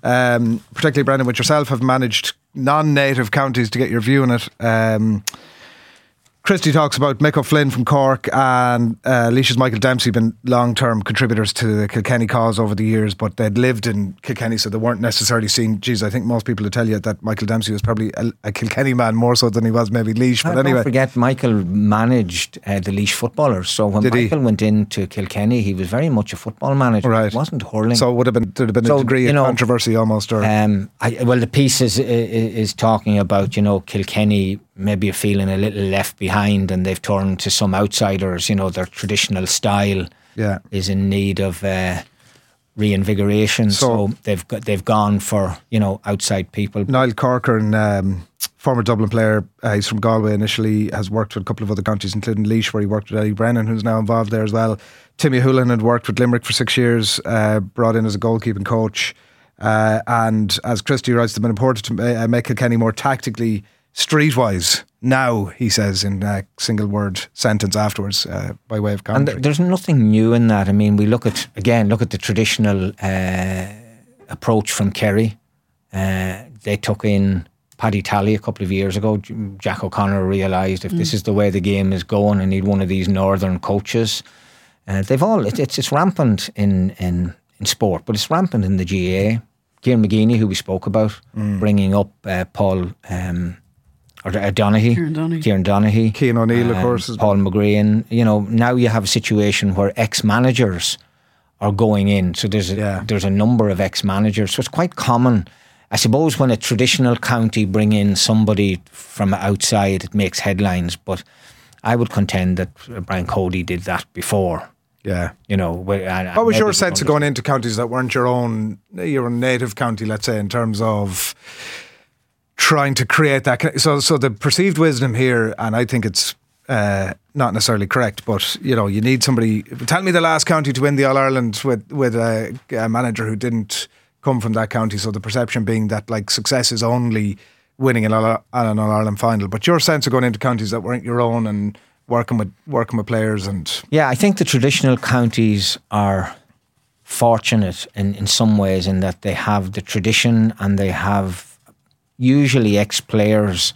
um, particularly Brendan, with yourself, have managed non-native counties to get your view on it. Um, Christy talks about Mick O'Flynn from Cork and uh, Laois's Michael Dempsey been long-term contributors to the Kilkenny cause over the years, but they'd lived in Kilkenny, so they weren't necessarily seen. Geez, I think most people would tell you that Michael Dempsey was probably a, a Kilkenny man more so than he was maybe Laois. But don't anyway, forget Michael managed uh, the Laois footballers. So when Did Michael he? went into Kilkenny, he was very much a football manager. Right. It wasn't hurling. So it would have been there'd have been so, a degree of know, controversy almost. Or um, I, well, the piece is, is is talking about you know Kilkenny maybe feeling a little left behind, and they've turned to some outsiders. You know, their traditional style yeah. is in need of uh, reinvigoration. So, so they've got, they've gone for you know outside people. Niall Corcoran, um, former Dublin player, uh, he's from Galway initially, has worked with a couple of other counties, including Laois, where he worked with Eddie Brennan, who's now involved there as well. Timmy Hoolan had worked with Limerick for six years, uh, brought in as a goalkeeping coach. Uh, and as Christy writes, they've been important to uh, make Kilkenny more tactically streetwise now, he says in a single word sentence afterwards, uh, by way of commentary. And there's nothing new in that. I mean, we look at, again, look at the traditional uh, approach from Kerry. Uh, they took in Paddy Talley a couple of years ago. Jack O'Connor realised if mm. this is the way the game is going, I need one of these northern coaches. Uh, they've all, it, it's it's rampant in, in, in sport, but it's rampant in the G A A. Kieran McGeeney, who we spoke about, mm. bringing up uh, Paul um, or uh, Donaghy, Kieran Donaghy, Kieran Donaghy, Cian O'Neill, um, of course, Paul McGrean. You know, now you have a situation where ex-managers are going in. So there's a, yeah. there's a number of ex-managers. So it's quite common, I suppose, when a traditional county bring in somebody from outside, it makes headlines. But I would contend that Brian Cody did that before. Yeah, you know. And, what was your sense of going into counties that weren't your own, your own native county? Let's say in terms of trying to create that. So, so the perceived wisdom here, and I think it's uh, not necessarily correct, but you know, you need somebody. Tell me the last county to win the All Ireland with with a, a manager who didn't come from that county. So the perception being that like success is only winning an All Ireland final. But your sense of going into counties that weren't your own and working with working with players and yeah, I think the traditional counties are fortunate in, in some ways in that they have the tradition and they have usually ex-players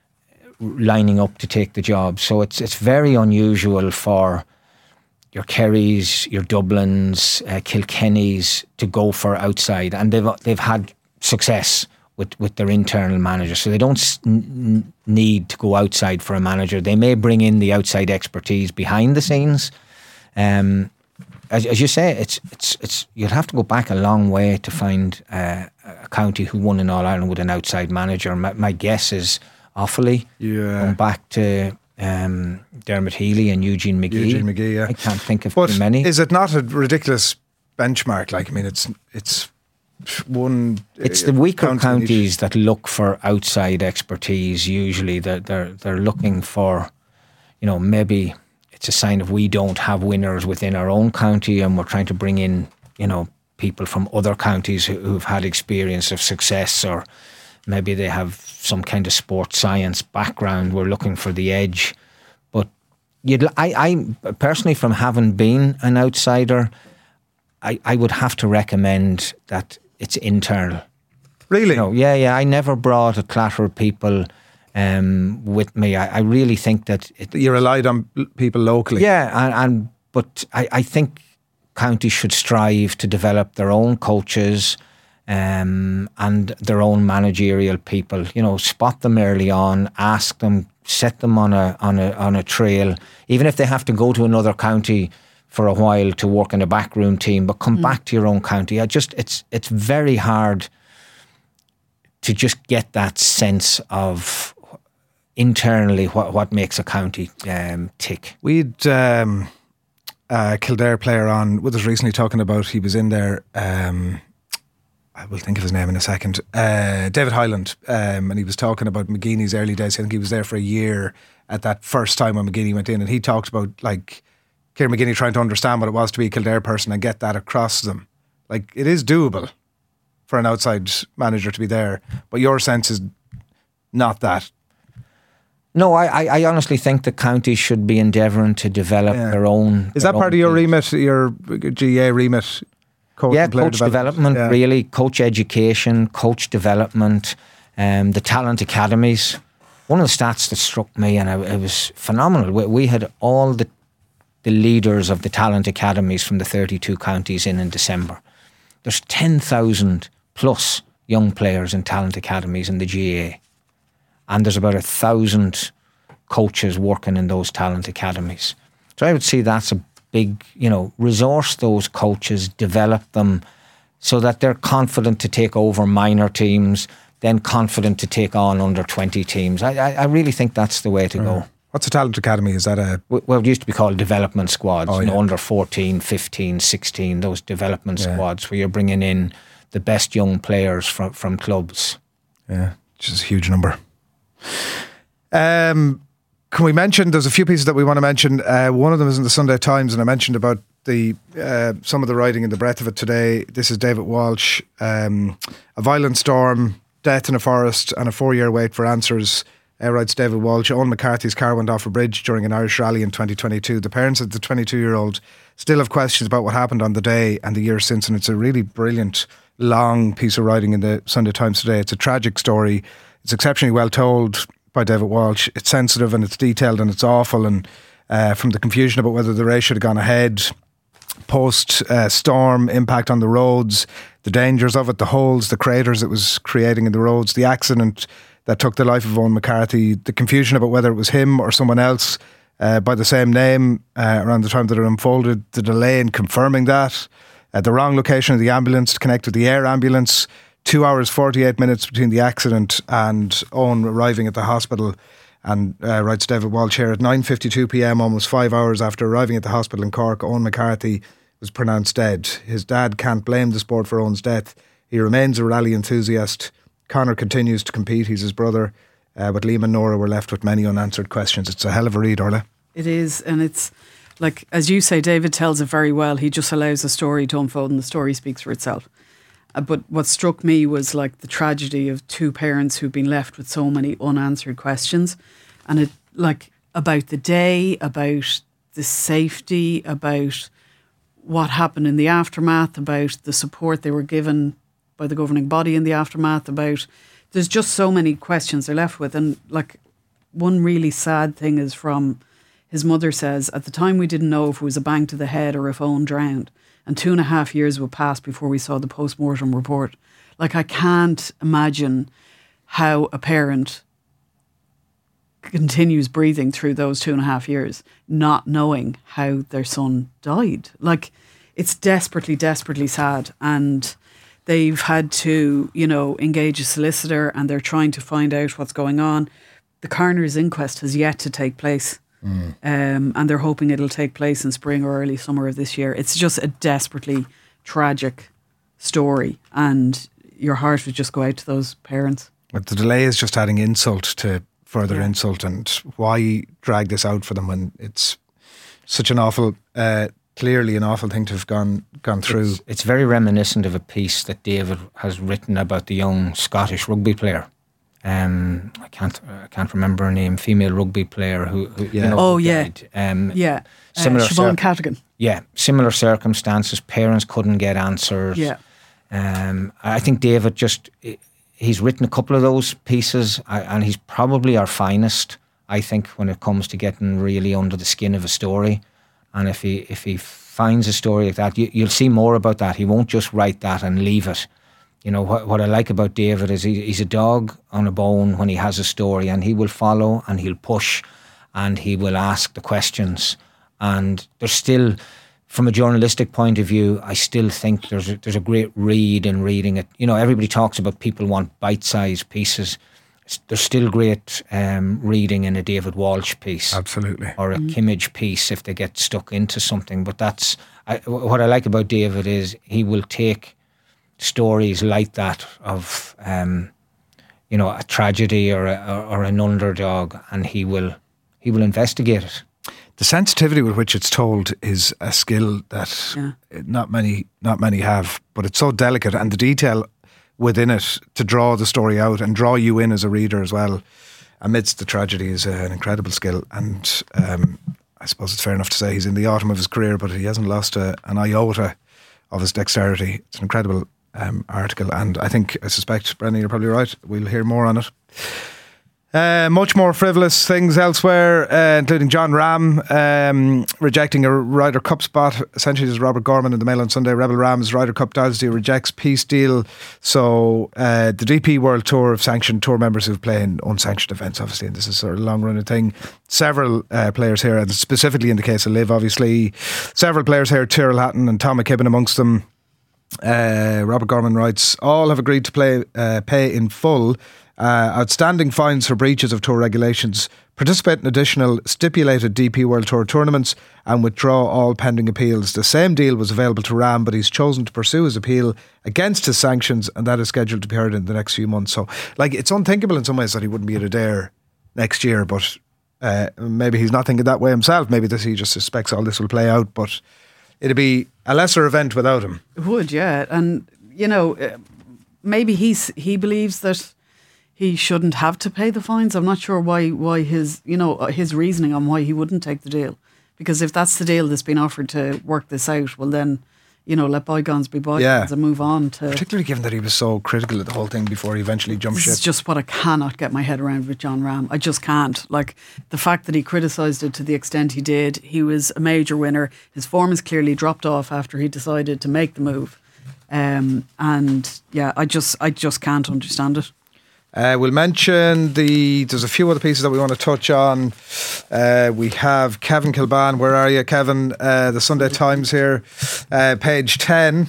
lining up to take the job. So it's it's very unusual for your Kerrys, your Dublins, uh, Kilkennys to go for outside, and they've they've had success with, with their internal manager. So they don't n- need to go outside for a manager. They may bring in the outside expertise behind the scenes. Um, as, as you say, it's it's it's you'd have to go back a long way to find uh, a county who won in All Ireland with an outside manager. My, my guess is Offaly. Yeah. Going back to um, Dermot Healy and Eugene McGee. Eugene McGee, yeah. I can't think of but too many. Is it not a ridiculous benchmark? Like, I mean, it's it's one. It's the weaker county counties that look for outside expertise. Usually, they're they're they're looking for, you know, maybe it's a sign of we don't have winners within our own county, and we're trying to bring in, you know, people from other counties who, who've had experience of success, or maybe they have some kind of sports science background. We're looking for the edge. But you'd, I, I personally, from having been an outsider, I, I would have to recommend that it's internal. Really? You know, yeah, yeah. I never brought a clatter of people um, with me. I, I really think that it, you relied on people locally. Yeah, and, and but I, I think counties should strive to develop their own coaches um, and their own managerial people. You know, spot them early on, ask them, set them on a on a on a trail, even if they have to go to another county for a while to work in a backroom team, but come mm. back to your own county. I just it's it's very hard to just get that sense of internally what, what makes a county um, tick. We'd um, a Kildare player on with us recently talking about, he was in there, um, I will think of his name in a second, uh, David Hyland, um, and he was talking about McGeeney's early days. I think he was there for a year at that first time when McGeeney went in, and he talked about like Kieran McGeeney trying to understand what it was to be a Kildare person and get that across to them. Like, it is doable for an outside manager to be there, but your sense is not that. No, I, I honestly think the county should be endeavouring to develop Yeah. their own. Is their that part own of your teams. remit, your G A remit? Coach Yeah, and player coach development, Yeah. really, coach education, coach development, um, the talent academies. One of the stats that struck me, and it was phenomenal, we, we had all the the leaders of the talent academies from the thirty-two counties in in December. There's ten thousand plus young players in talent academies in the G A A. And there's about a thousand coaches working in those talent academies. So I would see that's a big, you know, resource those coaches, develop them so that they're confident to take over minor teams, then confident to take on under twenty teams. I, I, I really think that's the way to go. What's a talent academy? Is that a... Well, it used to be called development squads, Oh, you know, yeah. under fourteen, fifteen, sixteen, those development Yeah. squads where you're bringing in the best young players from, from clubs. Yeah, which is a huge number. Um, can we mention, there's a few pieces that we want to mention. Uh, one of them is in the Sunday Times, and I mentioned about the uh, some of the writing and the breadth of it today. This is David Walsh. Um, a violent storm, death in a forest, and a four-year wait for answers. Uh, writes David Walsh. Owen McCarthy's car went off a bridge during an Irish rally in twenty twenty-two. The parents of the twenty-two-year-old still have questions about what happened on the day and the year since, and it's a really brilliant, long piece of writing in the Sunday Times today. It's a tragic story. It's exceptionally well told by David Walsh. It's sensitive and it's detailed and it's awful, and uh, from the confusion about whether the race should have gone ahead, post uh, storm impact on the roads, the dangers of it, the holes, the craters it was creating in the roads, the accident that took the life of Owen McCarthy, the confusion about whether it was him or someone else uh, by the same name uh, around the time that it unfolded, the delay in confirming that, uh, the wrong location of the ambulance to connect with the air ambulance, two hours forty-eight minutes between the accident and Owen arriving at the hospital. And uh, writes David Walsh here, at nine fifty-two p.m, almost five hours after arriving at the hospital in Cork, Owen McCarthy was pronounced dead. His dad can't blame the sport for Owen's death. He remains a rally enthusiast. Conor continues to compete, he's his brother, uh, but Liam and Nora were left with many unanswered questions. It's a hell of a read, Orla. It is, and it's like, as you say, David tells it very well. He just allows the story to unfold and the story speaks for itself. Uh, but what struck me was like the tragedy of two parents who've been left with so many unanswered questions, and it like about the day, about the safety, about what happened in the aftermath, about the support they were given by the governing body in the aftermath, about there's just so many questions they're left with. And like one really sad thing is from his mother says, at the time we didn't know if it was a bang to the head or if Owen drowned, and two and a half years would pass before we saw the post-mortem report. Like, I can't imagine how a parent continues breathing through those two and a half years not knowing how their son died. Like, it's desperately, desperately sad. And they've had to, you know, engage a solicitor and they're trying to find out what's going on. The coroner's inquest has yet to take place. Mm. Um, and they're hoping it'll take place in spring or early summer of this year. It's just a desperately tragic story, and your heart would just go out to those parents. But the delay is just adding insult to further yeah. insult, and why drag this out for them when it's such an awful, uh, clearly an awful thing to have gone gone through. It's, it's very reminiscent of a piece that David has written about the young Scottish rugby player. Um, I can't I can't remember her name. Female rugby player who, who yeah. you know, oh yeah, died. Um, yeah, similar uh, Siobhan Cadigan. Yeah, similar circumstances. Parents couldn't get answers. Yeah, um, I think David just he's written a couple of those pieces, and he's probably our finest, I think, when it comes to getting really under the skin of a story. And if he if he finds a story like that, you, you'll see more about that. He won't just write that and leave it. You know, what, what I like about David is he, he's a dog on a bone when he has a story, and he will follow and he'll push and he will ask the questions. And there's still from a journalistic point of view, I still think there's a, there's a great read in reading it. You know, everybody talks about people want bite-sized pieces. There's still great um, reading in a David Walsh piece. Absolutely. Or a mm. Kimmage piece if they get stuck into something. But that's I, what I like about David is he will take stories like that of, um, you know, a tragedy or, a, or an underdog, and he will he will investigate it. The sensitivity with which it's told is a skill that yeah. not many not many have, but it's so delicate, and the detail within it to draw the story out and draw you in as a reader as well amidst the tragedy is an incredible skill. And um, I suppose it's fair enough to say he's in the autumn of his career, but he hasn't lost a, an iota of his dexterity. It's an incredible um, article, and I think, I suspect, Brendan, you're probably right, we'll hear more on it. Uh, much more frivolous things elsewhere, uh, including John Ram um, rejecting a Ryder Cup spot. Essentially, there's Robert Gorman in the Mail on Sunday. Rebel Ram's Ryder Cup dynasty rejects peace deal. So uh, the D P World Tour have sanctioned tour members who play in unsanctioned events, obviously, and this is sort of a long-running thing. Several uh, players here, and specifically in the case of Liv, obviously, several players here, Tyrrell Hatton and Tom McKibben amongst them. Uh, Robert Gorman writes, all have agreed to play, uh, pay in full Uh, outstanding fines for breaches of tour regulations, participate in additional stipulated D P World Tour tournaments, and withdraw all pending appeals. The same deal was available to Ram, but he's chosen to pursue his appeal against his sanctions, and that is scheduled to be heard in the next few months. So, like, it's unthinkable in some ways that he wouldn't be at a Dare next year, but uh, maybe he's not thinking that way himself. Maybe this, he just suspects all this will play out, but it'd be a lesser event without him. It would, yeah. And, you know, maybe he's he believes that he shouldn't have to pay the fines. I'm not sure why why his you know his reasoning on why he wouldn't take the deal. Because if that's the deal that's been offered to work this out, well then, you know, let bygones be bygones yeah. and move on to. Particularly given that he was so critical of the whole thing before he eventually jumped this ship. This is just what I cannot get my head around with John Ram. I just can't. Like, the fact that he criticised it to the extent he did, he was a major winner. His form has clearly dropped off after he decided to make the move. Um, and yeah, I just I just can't understand it. Uh, we'll mention the. There's a few other pieces that we want to touch on. Uh, we have Kevin Kilban. Where are you, Kevin? Uh, the Sunday Times here, uh, page ten.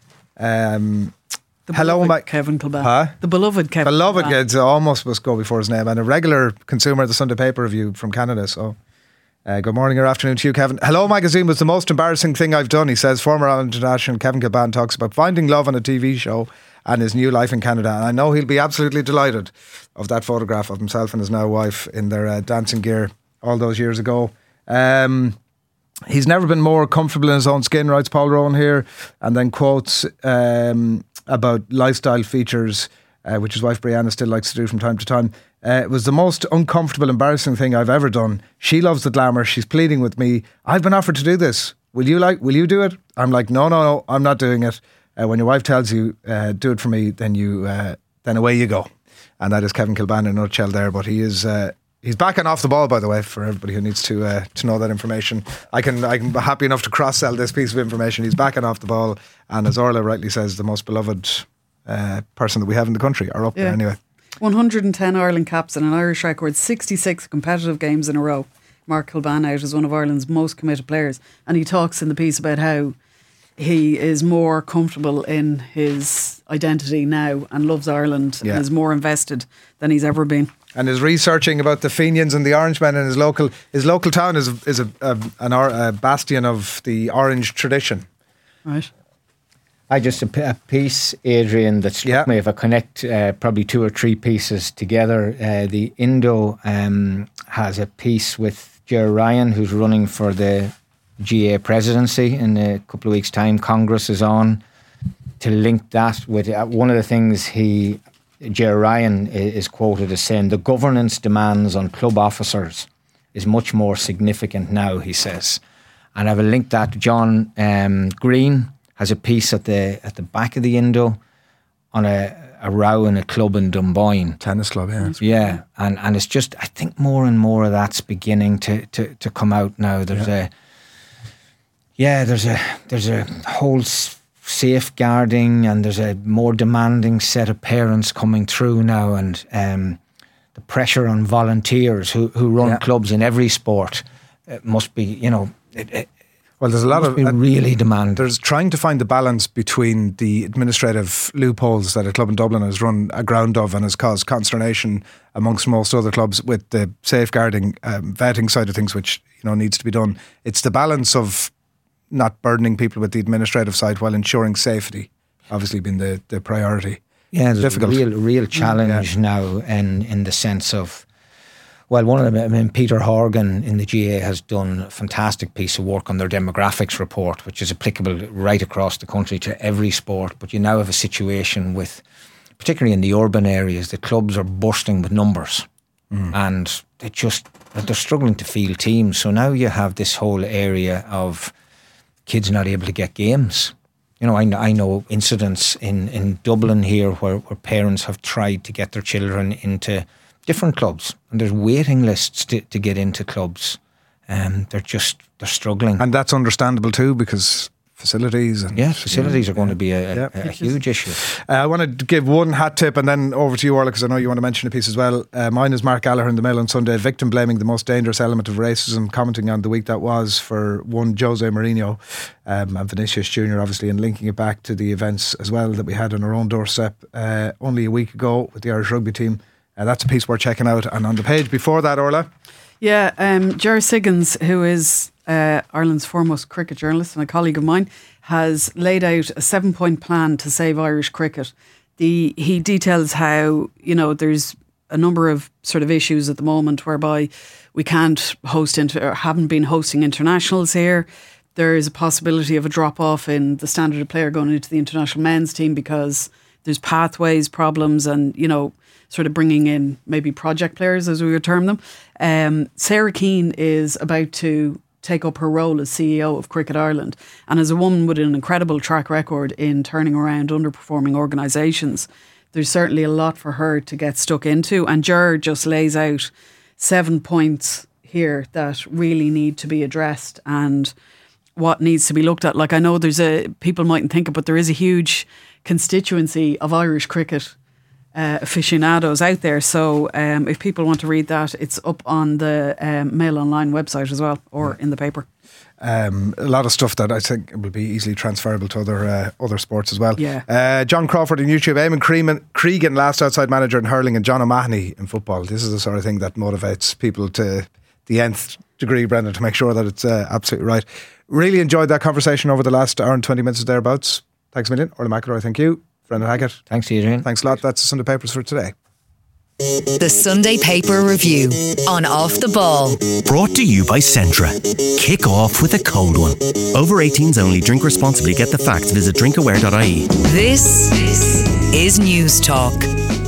Um, the hello, my Kevin Kilban. Huh? The beloved Kevin. Beloved, Kilban. It's almost must go before his name, and a regular consumer of the Sunday Paper Review from Canada. So, uh, good morning or afternoon to you, Kevin. Hello Magazine was the most embarrassing thing I've done. He says. Former international Kevin Kilban talks about finding love on a T V show and his new life in Canada. And I know he'll be absolutely delighted of that photograph of himself and his now wife in their uh, dancing gear all those years ago. Um, he's never been more comfortable in his own skin, writes Paul Rowan here, and then quotes um, about lifestyle features, uh, which his wife Brianna still likes to do from time to time. Uh, it was the most uncomfortable, embarrassing thing I've ever done. She loves the glamour. She's pleading with me. I've been offered to do this. Will you like? Will you do it? I'm like, no, no, no, I'm not doing it. Uh, when your wife tells you, uh, do it for me, then you, uh, then away you go. And that is Kevin Kilban in a nutshell there. But he is, uh, he's back and off the ball, by the way, for everybody who needs to uh, to know that information. I can, I can be happy enough to cross sell this piece of information. He's back and off the ball, and as Orla rightly says, the most beloved uh, person that we have in the country, or up yeah. there anyway. one hundred ten Ireland caps and an Irish record, sixty-six competitive games in a row. Mark Kilban out as one of Ireland's most committed players, and he talks in the piece about how he is more comfortable in his identity now and loves Ireland yeah. and is more invested than he's ever been. And is researching about the Fenians and the Orangemen in his local his local town is is a, a an a bastion of the Orange tradition. Right. I just a, a piece, Adrian, that struck yeah. me. If I connect uh, probably two or three pieces together, uh, the Indo um, has a piece with Ger Ryan, who's running for the G A presidency in a couple of weeks' time. Congress is on to link that with uh, one of the things he, Ger Ryan is quoted as saying, the governance demands on club officers is much more significant now, he says. And I will link that to John um, Green has a piece at the at the back of the Indo on a, a row in a club in Dunboyne. Tennis club, yeah. Yeah, and, and it's just, I think more and more of that's beginning to, to, to come out now. There's yeah. a Yeah, there's a there's a whole safeguarding, and there's a more demanding set of parents coming through now, and um, the pressure on volunteers who who run yeah. clubs in every sport it must be, you know. It, it, Well, there's a lot of be really demanding. There's trying to find the balance between the administrative loopholes that a club in Dublin has run aground of and has caused consternation amongst most other clubs with the safeguarding, um, vetting side of things, which you know needs to be done. It's the balance of not burdening people with the administrative side while ensuring safety, obviously being the, the priority. Yeah, there's difficult. a real, real challenge yeah. now in, in the sense of, well, one of them, I mean, Peter Horgan in the G A A has done a fantastic piece of work on their demographics report, which is applicable right across the country to every sport. But you now have a situation with, particularly in the urban areas, the clubs are bursting with numbers mm. and they just, they're struggling to field teams. So now you have this whole area of kids not able to get games. You know, I know, I know incidents in, in Dublin here where, where parents have tried to get their children into different clubs and there's waiting lists to, to get into clubs. Um, they're just, they're struggling. And that's understandable too because facilities and yeah facilities yeah, are going yeah, to be a, yeah. a, a huge issue. uh, I want to give one hat tip and then over to you, Orla, because I know you want to mention a piece as well. Uh, mine is Mark Gallagher in the Mail on Sunday, victim blaming the most dangerous element of racism, commenting on the week that was for one Jose Mourinho um, and Vinicius Junior obviously, and linking it back to the events as well that we had on our own doorstep uh, only a week ago with the Irish rugby team. Uh, that's a piece worth checking out. And on the page before that, Orla? Yeah, um, Ger Siggins, who is uh, Ireland's foremost cricket journalist and a colleague of mine, has laid out a seven-point plan to save Irish cricket. The he details how, you know, there's a number of sort of issues at the moment whereby we can't host inter- or haven't been hosting internationals here. There is a possibility of a drop-off in the standard of player going into the international men's team because there's pathways problems and, you know, sort of bringing in maybe project players, as we would term them. Um, Sarah Keane is about to take up her role as C E O of Cricket Ireland. And as a woman with an incredible track record in turning around underperforming organisations, there's certainly a lot for her to get stuck into. And Ger just lays out seven points here that really need to be addressed and what needs to be looked at. Like, I know there's a, people mightn't think it, but there is a huge constituency of Irish cricket Uh, aficionados out there. So um, if people want to read that, it's up on the um, Mail Online website as well, or in the paper. Um, a lot of stuff that I think will be easily transferable to other uh, other sports as well. Yeah. Uh, John Crawford on YouTube, Eamon Creegan, Creegan, last outside manager in hurling, and John O'Mahony in football. This is the sort of thing that motivates people to the nth degree, Brendan, to make sure that it's uh, absolutely right. Really enjoyed that conversation over the last hour and twenty minutes or thereabouts. Thanks a million. Orla McIlroy, thank you. Brendan Hackett. Thanks, Adrian. Thanks a lot. That's the Sunday Papers for today. The Sunday Paper Review on Off the Ball. Brought to you by Centra. Kick off with a cold one. Over eighteens only. Drink responsibly. Get the facts. Visit drinkaware dot I E. This is News Talk.